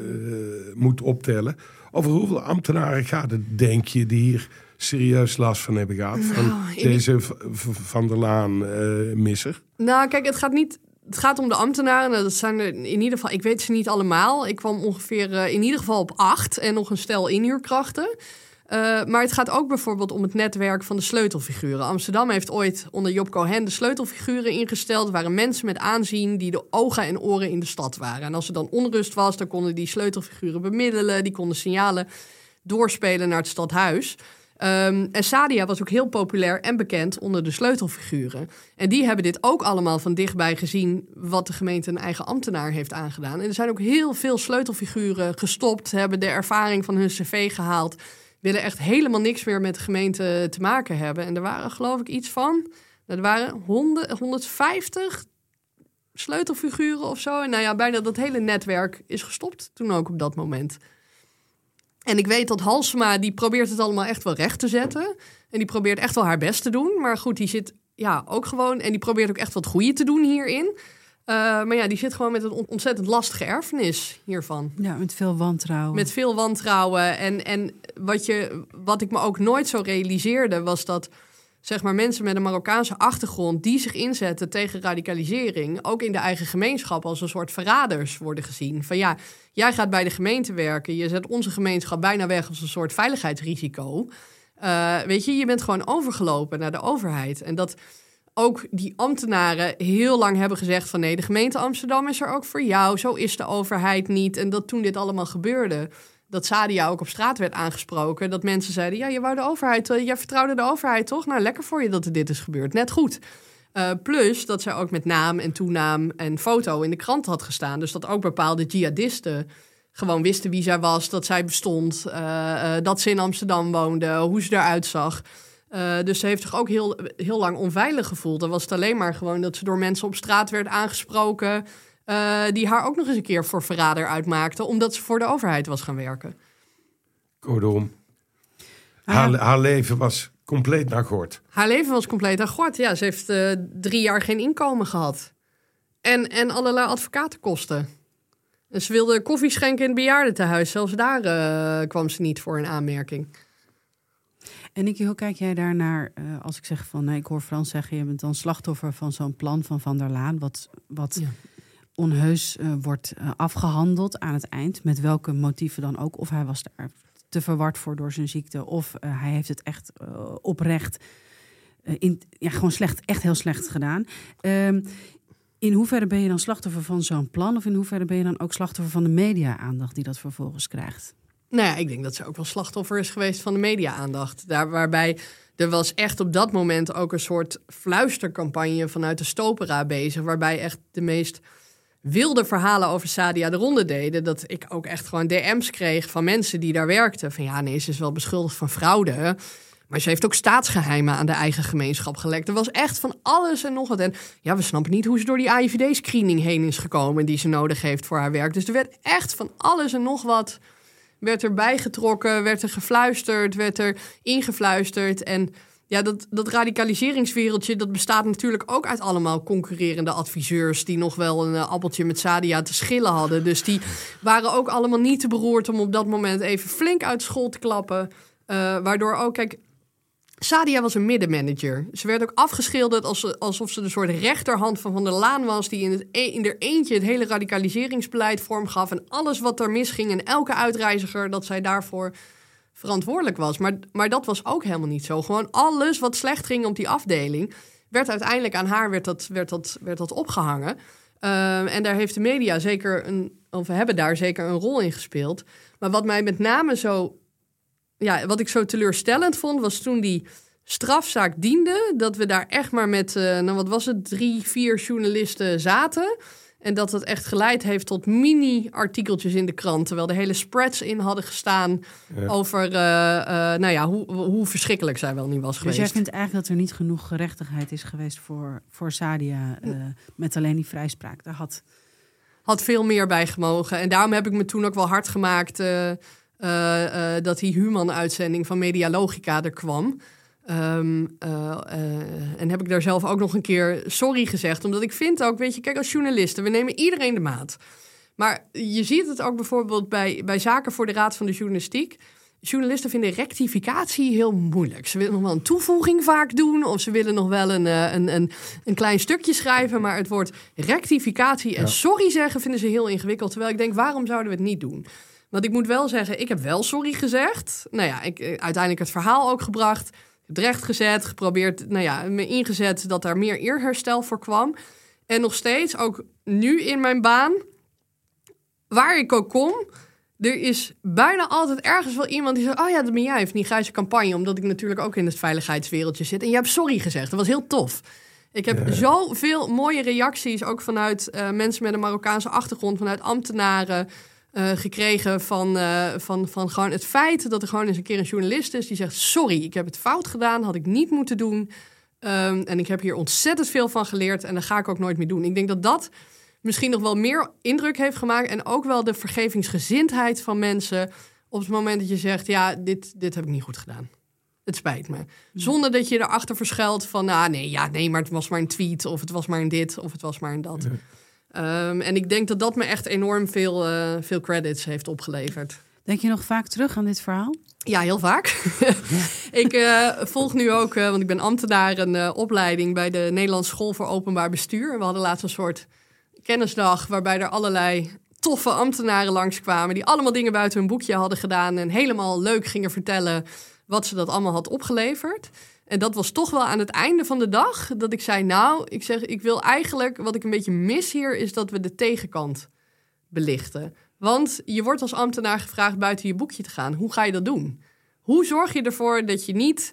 uh, moet optellen, over hoeveel ambtenaren gaat het, denk je, die hier serieus last van hebben gehad? Van Nou, in- deze v- v- Van der Laan uh, misser? Nou, kijk, het gaat niet. Het gaat om de ambtenaren. Nou, dat zijn er in ieder geval. Ik weet ze niet allemaal. Ik kwam ongeveer uh, in ieder geval op acht en nog een stel inhuurkrachten. Uh, maar het gaat ook bijvoorbeeld om het netwerk van de sleutelfiguren. Amsterdam heeft ooit onder Job Cohen de sleutelfiguren ingesteld. Het waren mensen met aanzien die de ogen en oren in de stad waren. En als er dan onrust was, dan konden die sleutelfiguren bemiddelen. Die konden signalen doorspelen naar het stadhuis. Um, en Sadia was ook heel populair en bekend onder de sleutelfiguren. En die hebben dit ook allemaal van dichtbij gezien wat de gemeente een eigen ambtenaar heeft aangedaan. En er zijn ook heel veel sleutelfiguren gestopt, hebben de ervaring van hun cv gehaald, willen echt helemaal niks meer met de gemeente te maken hebben. En er waren geloof ik iets van, er waren honderdvijftig sleutelfiguren of zo. En nou ja, bijna dat hele netwerk is gestopt toen ook op dat moment. En ik weet dat Halsema, die probeert het allemaal echt wel recht te zetten. En die probeert echt wel haar best te doen. Maar goed, die zit ja ook gewoon... En die probeert ook echt wat goede te doen hierin. Uh, maar ja, die zit gewoon met een ontzettend lastige erfenis hiervan. Ja, met veel wantrouwen. Met veel wantrouwen. En, en wat, je, wat ik me ook nooit zo realiseerde, was dat zeg maar mensen met een Marokkaanse achtergrond die zich inzetten tegen radicalisering, ook in de eigen gemeenschap als een soort verraders worden gezien. Van ja, jij gaat bij de gemeente werken, je zet onze gemeenschap bijna weg als een soort veiligheidsrisico. Uh, weet je, je bent gewoon overgelopen naar de overheid. En dat ook die ambtenaren heel lang hebben gezegd van nee, de gemeente Amsterdam is er ook voor jou, zo is de overheid niet. En dat toen dit allemaal gebeurde, dat Sadia ook op straat werd aangesproken, dat mensen zeiden, ja, je wou de overheid, uh, jij vertrouwde de overheid toch? Nou, lekker voor je dat er dit is gebeurd, net goed. Uh, plus dat zij ook met naam en toenaam en foto in de krant had gestaan. Dus dat ook bepaalde jihadisten gewoon wisten wie zij was, dat zij bestond, uh, uh, dat ze in Amsterdam woonde, hoe ze eruit zag. Uh, dus ze heeft zich ook heel, heel lang onveilig gevoeld. Dan was het alleen maar gewoon dat ze door mensen op straat werd aangesproken, Uh, die haar ook nog eens een keer voor verrader uitmaakte, omdat ze voor de overheid was gaan werken. Kortom, haar, ah. haar leven was compleet naar gort. Haar leven was compleet naar gort, ja. Ze heeft uh, drie jaar geen inkomen gehad. En, en allerlei advocatenkosten. En ze wilde koffie schenken in het bejaardentehuis. Zelfs daar uh, kwam ze niet voor in aanmerking. En Nicky, hoe kijk jij daarnaar uh, als ik zeg van, nee, ik hoor Frans zeggen, je bent dan slachtoffer van zo'n plan van Van der Laan, wat, wat ja. onheus uh, wordt uh, afgehandeld aan het eind, met welke motieven dan ook. Of hij was daar te verward voor door zijn ziekte, of uh, hij heeft het echt uh, oprecht, uh, in, ja, gewoon slecht, echt heel slecht gedaan. Uh, in hoeverre ben je dan slachtoffer van zo'n plan, of in hoeverre ben je dan ook slachtoffer van de media-aandacht die dat vervolgens krijgt? Nou ja, ik denk dat ze ook wel slachtoffer is geweest van de media-aandacht. Daar waarbij er was echt op dat moment ook een soort fluistercampagne vanuit de Stopera bezig, waarbij echt de meest wilde verhalen over Sadia de ronde deden, dat ik ook echt gewoon D M's kreeg van mensen die daar werkten. Van ja, nee, ze is wel beschuldigd van fraude, maar ze heeft ook staatsgeheimen aan de eigen gemeenschap gelekt. Er was echt van alles en nog wat. En ja, we snappen niet hoe ze door die A I V D-screening heen is gekomen die ze nodig heeft voor haar werk. Dus er werd echt van alles en nog wat werd er bijgetrokken, werd er gefluisterd, werd er ingefluisterd. En ja, dat, dat radicaliseringswereldje, dat bestaat natuurlijk ook uit allemaal concurrerende adviseurs die nog wel een uh, appeltje met Sadia te schillen hadden. Dus die waren ook allemaal niet te beroerd om op dat moment even flink uit school te klappen. Uh, waardoor ook, kijk, Sadia was een middenmanager. Ze werd ook afgeschilderd als, alsof ze de soort rechterhand van Van der Laan was, die in, het, in er eentje het hele radicaliseringsbeleid vormgaf en alles wat er misging en elke uitreiziger, dat zij daarvoor verantwoordelijk was. Maar, maar dat was ook helemaal niet zo. Gewoon alles wat slecht ging op die afdeling, werd uiteindelijk aan haar werd dat, werd dat, werd dat opgehangen. Uh, en daar heeft de media zeker een, of we hebben daar zeker een rol in gespeeld. Maar wat mij met name zo, ja, wat ik zo teleurstellend vond, was toen die strafzaak diende, dat we daar echt maar met, uh, nou wat was het, drie, vier journalisten zaten. En dat het echt geleid heeft tot mini-artikeltjes in de krant, terwijl er hele spreads in hadden gestaan ja. over uh, uh, nou ja, hoe, hoe verschrikkelijk zij wel niet was geweest. Dus jij vindt eigenlijk dat er niet genoeg gerechtigheid is geweest voor, voor Sadia uh, met alleen die vrijspraak? Daar had... had veel meer bij gemogen. En daarom heb ik me toen ook wel hard gemaakt uh, uh, uh, dat die Human-uitzending van Medialogica er kwam. Um, uh, uh, en heb ik daar zelf ook nog een keer sorry gezegd. Omdat ik vind ook, weet je, kijk, als journalisten, we nemen iedereen de maat. Maar je ziet het ook bijvoorbeeld bij, bij zaken voor de Raad van de Journalistiek. Journalisten vinden rectificatie heel moeilijk. Ze willen nog wel een toevoeging vaak doen, of ze willen nog wel een, een, een, een klein stukje schrijven. Maar het woord rectificatie en ja. sorry zeggen vinden ze heel ingewikkeld. Terwijl ik denk, waarom zouden we het niet doen? Want ik moet wel zeggen, ik heb wel sorry gezegd. Nou ja, ik uiteindelijk het verhaal ook gebracht. Het recht gezet, geprobeerd, nou ja, me ingezet dat daar meer eerherstel voor kwam. En nog steeds, ook nu in mijn baan, waar ik ook kom, Er is bijna altijd ergens wel iemand die zegt... oh ja, dat ben jij, van die grijze campagne. Omdat ik natuurlijk ook in het veiligheidswereldje zit. En je hebt sorry gezegd, dat was heel tof. Ik heb ja. zoveel mooie reacties, ook vanuit uh, mensen met een Marokkaanse achtergrond... vanuit ambtenaren uh, gekregen van, uh, van, van gewoon het feit... dat er gewoon eens een keer een journalist is die zegt... sorry, ik heb het fout gedaan, had ik niet moeten doen. Um, en ik heb hier ontzettend veel van geleerd en dat ga ik ook nooit meer doen. Ik denk dat dat... misschien nog wel meer indruk heeft gemaakt... en ook wel de vergevingsgezindheid van mensen... op het moment dat je zegt... ja, dit, dit heb ik niet goed gedaan. Het spijt me. Zonder dat je erachter verschuilt van... ah, nee, ja, nee, maar het was maar een tweet... of het was maar een dit, of het was maar een dat. Ja. Um, en ik denk dat dat me echt enorm veel, uh, veel credits heeft opgeleverd. Denk je nog vaak terug aan dit verhaal? Ja, heel vaak. Ja. ik uh, volg nu ook, uh, want ik ben ambtenaar... een uh, opleiding bij de Nederlandse School voor Openbaar Bestuur. We hadden laatst een soort... kennisdag waarbij er allerlei toffe ambtenaren langskwamen... die allemaal dingen buiten hun boekje hadden gedaan... en helemaal leuk gingen vertellen wat ze dat allemaal had opgeleverd. En dat was toch wel aan het einde van de dag dat ik zei... nou, ik zeg, ik wil eigenlijk, wat ik een beetje mis hier... is dat we de tegenkant belichten. Want je wordt als ambtenaar gevraagd buiten je boekje te gaan. Hoe ga je dat doen? Hoe zorg je ervoor dat je niet...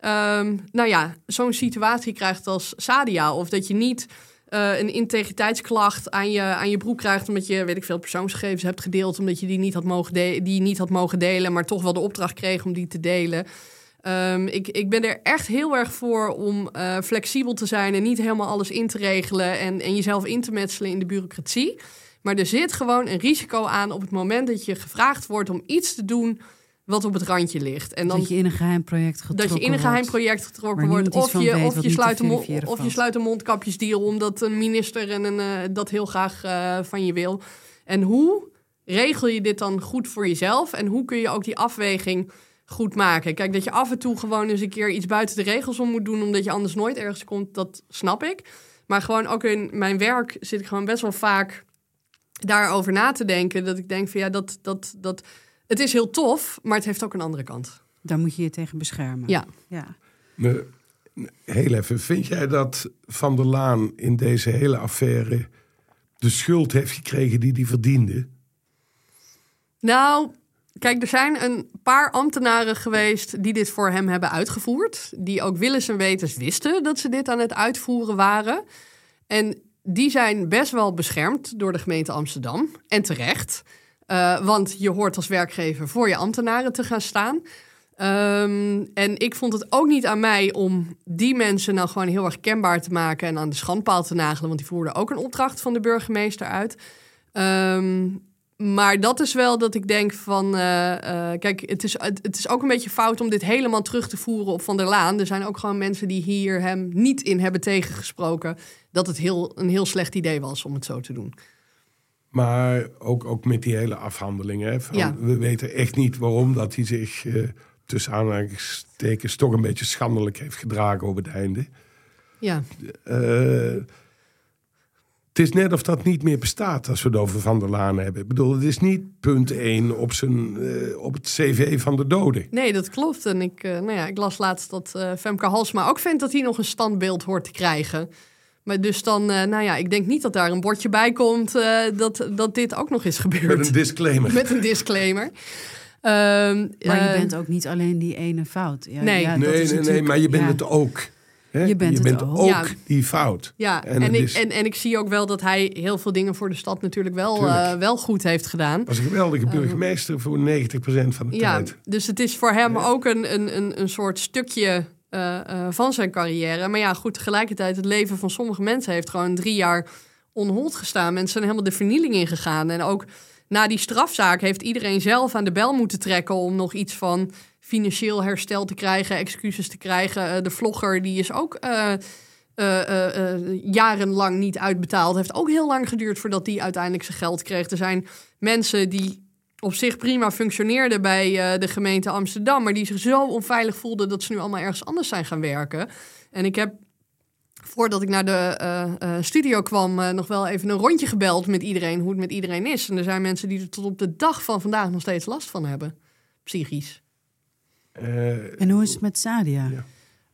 Um, nou ja, zo'n situatie krijgt als Sadia... of dat je niet... Uh, een integriteitsklacht aan je, aan je broek krijgt... omdat je, weet ik veel, persoonsgegevens hebt gedeeld... omdat je die niet had mogen, de- die niet had mogen delen... maar toch wel de opdracht kreeg om die te delen. Um, ik, ik ben er echt heel erg voor om uh, flexibel te zijn... en niet helemaal alles in te regelen... En, en jezelf in te metselen in de bureaucratie. Maar er zit gewoon een risico aan op het moment dat je gevraagd wordt... om iets te doen... wat op het randje ligt. En dan, dat je in een geheim project getrokken wordt. Dat je in een geheim project getrokken wordt. Of je, weet, of, je sluit een, of je sluit een mondkapjesdeal... omdat een minister en een, uh, dat heel graag uh, van je wil. En hoe regel je dit dan goed voor jezelf? En hoe kun je ook die afweging goed maken? Kijk, dat je af en toe gewoon eens een keer iets buiten de regels om moet doen... omdat je anders nooit ergens komt, dat snap ik. Maar gewoon ook in mijn werk zit ik gewoon best wel vaak... daarover na te denken. Dat ik denk van ja, dat... dat, dat het is heel tof, maar het heeft ook een andere kant. Daar moet je je tegen beschermen. Ja. ja. Me, heel even, vind jij dat Van der Laan in deze hele affaire... de schuld heeft gekregen die hij verdiende? Nou, kijk, er zijn een paar ambtenaren geweest... die dit voor hem hebben uitgevoerd. Die ook willens en wetens wisten dat ze dit aan het uitvoeren waren. En die zijn best wel beschermd door de gemeente Amsterdam. En terecht... Uh, want je hoort als werkgever voor je ambtenaren te gaan staan. Um, en ik vond het ook niet aan mij om die mensen nou gewoon heel erg kenbaar te maken... en aan de schandpaal te nagelen, want die voerden ook een opdracht van de burgemeester uit. Um, maar dat is wel dat ik denk van... Uh, uh, kijk, het is, het, het is ook een beetje fout om dit helemaal terug te voeren op Van der Laan. Er zijn ook gewoon mensen die hier hem niet in hebben tegengesproken... dat het heel, een heel slecht idee was om het zo te doen. Maar ook, ook met die hele afhandeling. Hè, van, ja. We weten echt niet waarom dat hij zich uh, tussen aanhalingstekens toch een beetje schandelijk heeft gedragen op het einde. Ja. Uh, het is net of dat niet meer bestaat als we het over Van der Laan hebben. Ik bedoel, het is niet punt één op, zijn, uh, op het cv van de doden. Nee, dat klopt. En ik, uh, nou ja, ik las laatst dat uh, Femke Halsema ook vindt dat hij nog een standbeeld hoort te krijgen. Maar dus dan, uh, nou ja, ik denk niet dat daar een bordje bij komt uh, dat, dat dit ook nog is gebeurd. Met een disclaimer. Met een disclaimer. Um, maar uh, je bent ook niet alleen die ene fout. Ja, nee, ja, nee, nee, nee, maar je bent ja. het ook. Hè? Je bent, je bent het ook, ook ja. die fout. Ja, en, en, ik, is... en, en ik zie ook wel dat hij heel veel dingen voor de stad natuurlijk wel, uh, wel goed heeft gedaan. Was een geweldige burgemeester uh, voor negentig procent van de ja, tijd. Dus het is voor hem ja. ook een, een, een, een soort stukje... Uh, uh, van zijn carrière. Maar ja, goed, tegelijkertijd... het leven van sommige mensen heeft gewoon drie jaar onhold gestaan. Mensen zijn helemaal de vernieling ingegaan. En ook na die strafzaak heeft iedereen zelf aan de bel moeten trekken... om nog iets van financieel herstel te krijgen, excuses te krijgen. Uh, de vlogger, die is ook uh, uh, uh, uh, jarenlang niet uitbetaald. Het heeft ook heel lang geduurd voordat die uiteindelijk zijn geld kreeg. Er zijn mensen die... op zich prima functioneerde bij uh, de gemeente Amsterdam... maar die zich zo onveilig voelden dat ze nu allemaal ergens anders zijn gaan werken. En ik heb, voordat ik naar de uh, uh, studio kwam... Uh, nog wel even een rondje gebeld met iedereen, hoe het met iedereen is. En er zijn mensen die er tot op de dag van vandaag nog steeds last van hebben. Psychisch. Uh, en hoe is het met Sadia? Ja.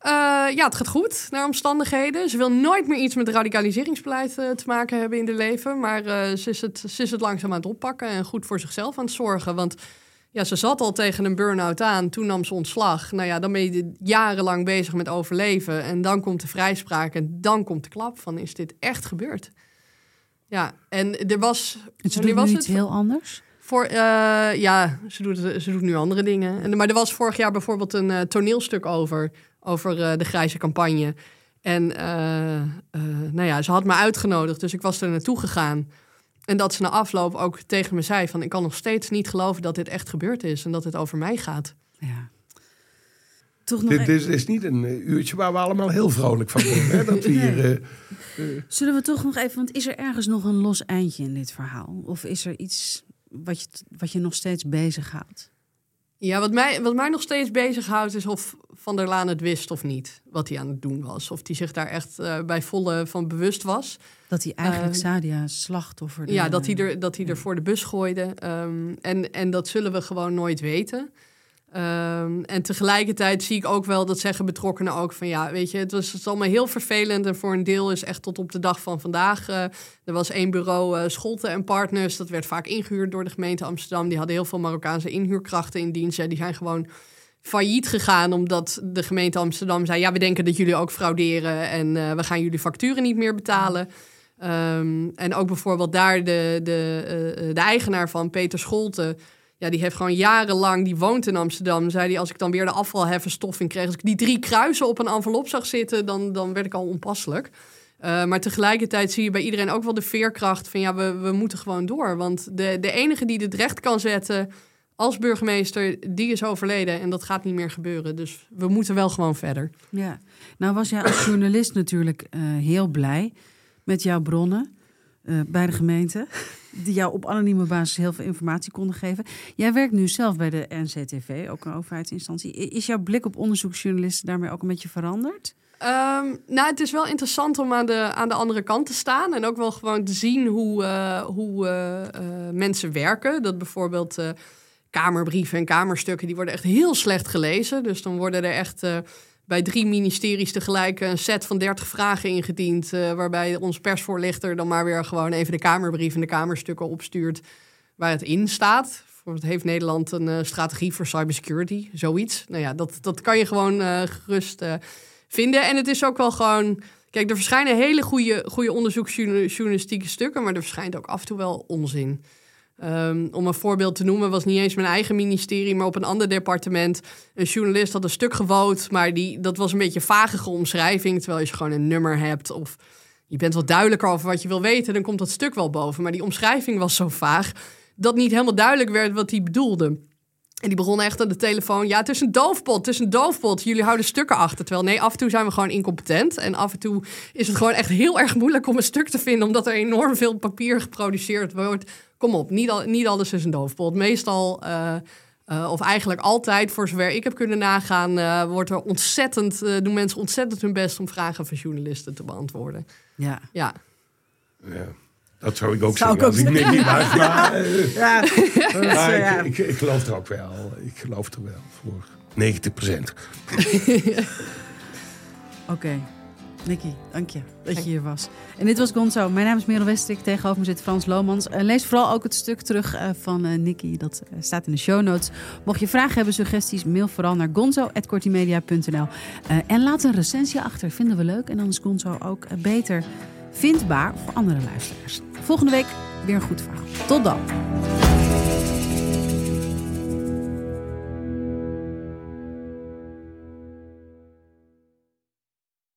Uh, ja, het gaat goed naar omstandigheden. Ze wil nooit meer iets met radicaliseringsbeleid uh, te maken hebben in haar leven. Maar uh, ze, is het, ze is het langzaam aan het oppakken en goed voor zichzelf aan het zorgen. Want ja, ze zat al tegen een burn-out aan. Toen nam ze ontslag. Nou ja, dan ben je jarenlang bezig met overleven. En dan komt de vrijspraak en dan komt de klap van, is dit echt gebeurd? Ja, en er was... En ze doet was nu het? iets heel anders? Voor, uh, ja, ze doet, ze doet nu andere dingen. En, maar er was vorig jaar bijvoorbeeld een uh, toneelstuk over... over uh, de grijze campagne. En uh, uh, nou ja, ze had me uitgenodigd, dus ik was er naartoe gegaan. En dat ze na afloop ook tegen me zei van... ik kan nog steeds niet geloven dat dit echt gebeurd is... en dat het over mij gaat. Ja. Toch nog dit, e- dit is niet een uurtje waar we allemaal heel vrolijk van worden. Hè? Dat we Nee. hier, uh, uh, Zullen we toch nog even... want is er ergens nog een los eindje in dit verhaal? Of is er iets wat je, wat je nog steeds bezighoudt? Ja, wat mij, wat mij nog steeds bezighoudt is of Van der Laan het wist of niet. Wat hij aan het doen was. Of hij zich daar echt uh, bij volle van bewust was. Dat hij eigenlijk Uh, Sadia slachtoffer... Ja, dat hij er, dat hij er voor de bus gooide. Um, en, en dat zullen we gewoon nooit weten. Um, en tegelijkertijd zie ik ook wel, dat zeggen betrokkenen ook van... ja, weet je, het was het is allemaal heel vervelend... en voor een deel is echt tot op de dag van vandaag... Uh, er was één bureau, uh, Scholten en Partners... dat werd vaak ingehuurd door de gemeente Amsterdam. Die hadden heel veel Marokkaanse inhuurkrachten in dienst. Ja, die zijn gewoon failliet gegaan... omdat de gemeente Amsterdam zei... ja, we denken dat jullie ook frauderen... en uh, we gaan jullie facturen niet meer betalen... Um, en ook bijvoorbeeld daar de, de, uh, de eigenaar van, Peter Scholten... ja, die heeft gewoon jarenlang, die woont in Amsterdam... zei hij, als ik dan weer de afvalheffenstoffing kreeg... als ik die drie kruisen op een envelop zag zitten... dan, dan werd ik al onpasselijk. Uh, maar tegelijkertijd zie je bij iedereen ook wel de veerkracht... van ja, we, we moeten gewoon door. Want de, de enige die dit recht kan zetten als burgemeester... die is overleden en dat gaat niet meer gebeuren. Dus we moeten wel gewoon verder. Ja, nou was jij als journalist natuurlijk uh, heel blij... met jouw bronnen uh, bij de gemeente... die jou op anonieme basis heel veel informatie konden geven. Jij werkt nu zelf bij de N C T V, ook een overheidsinstantie. Is jouw blik op onderzoeksjournalisten daarmee ook een beetje veranderd? Um, nou, het is wel interessant om aan de, aan de andere kant te staan... en ook wel gewoon te zien hoe, uh, hoe uh, uh, mensen werken. Dat bijvoorbeeld uh, kamerbrieven en kamerstukken... die worden echt heel slecht gelezen. Dus dan worden er echt... Uh, bij drie ministeries tegelijk een set van dertig vragen ingediend... Uh, waarbij ons persvoorlichter dan maar weer gewoon even de kamerbrief en de kamerstukken opstuurt... waar het in staat. Bijvoorbeeld heeft Nederland een uh, strategie voor cybersecurity, zoiets. Nou ja, dat, dat kan je gewoon uh, gerust uh, vinden. En het is ook wel gewoon... Kijk, er verschijnen hele goede, goede onderzoeksjournalistieke stukken... maar er verschijnt ook af en toe wel onzin. Um, om een voorbeeld te noemen, was niet eens mijn eigen ministerie... maar op een ander departement. Een journalist had een stuk gewoond... maar die, dat was een beetje een vagige omschrijving... terwijl je gewoon een nummer hebt... of je bent wat duidelijker over wat je wil weten... dan komt dat stuk wel boven. Maar die omschrijving was zo vaag... dat niet helemaal duidelijk werd wat hij bedoelde. En die begon echt aan de telefoon... ja, het is een doofpot, het is een doofpot. Jullie houden stukken achter. Terwijl nee, af en toe zijn we gewoon incompetent. En af en toe is het gewoon echt heel erg moeilijk... om een stuk te vinden... omdat er enorm veel papier geproduceerd wordt... Kom op, niet, al, niet alles is een doofpot. Meestal, uh, uh, of eigenlijk altijd, voor zover ik heb kunnen nagaan... Uh, wordt er ontzettend, uh, doen mensen ontzettend hun best... om vragen van journalisten te beantwoorden. Ja. Ja. ja. Dat zou ik ook zou zeggen. ik ook als ik niet was, maar, uh, Ja, dat is, maar uh, ja. ik, ik, ik geloof er ook wel. Ik geloof er wel voor negentig procent. Oké. Okay. Nicky, dank je dat je hier was. En dit was Gonzo. Mijn naam is Merel Westrik. Tegenover me zit Frans Lomans. Uh, lees vooral ook het stuk terug uh, van uh, Nicky. Dat uh, staat in de show notes. Mocht je vragen hebben, suggesties, mail vooral naar gonzo at kortimedia punt n l. Uh, en laat een recensie achter. Vinden we leuk. En dan is Gonzo ook uh, beter vindbaar voor andere luisteraars. Volgende week weer een goed verhaal. Tot dan.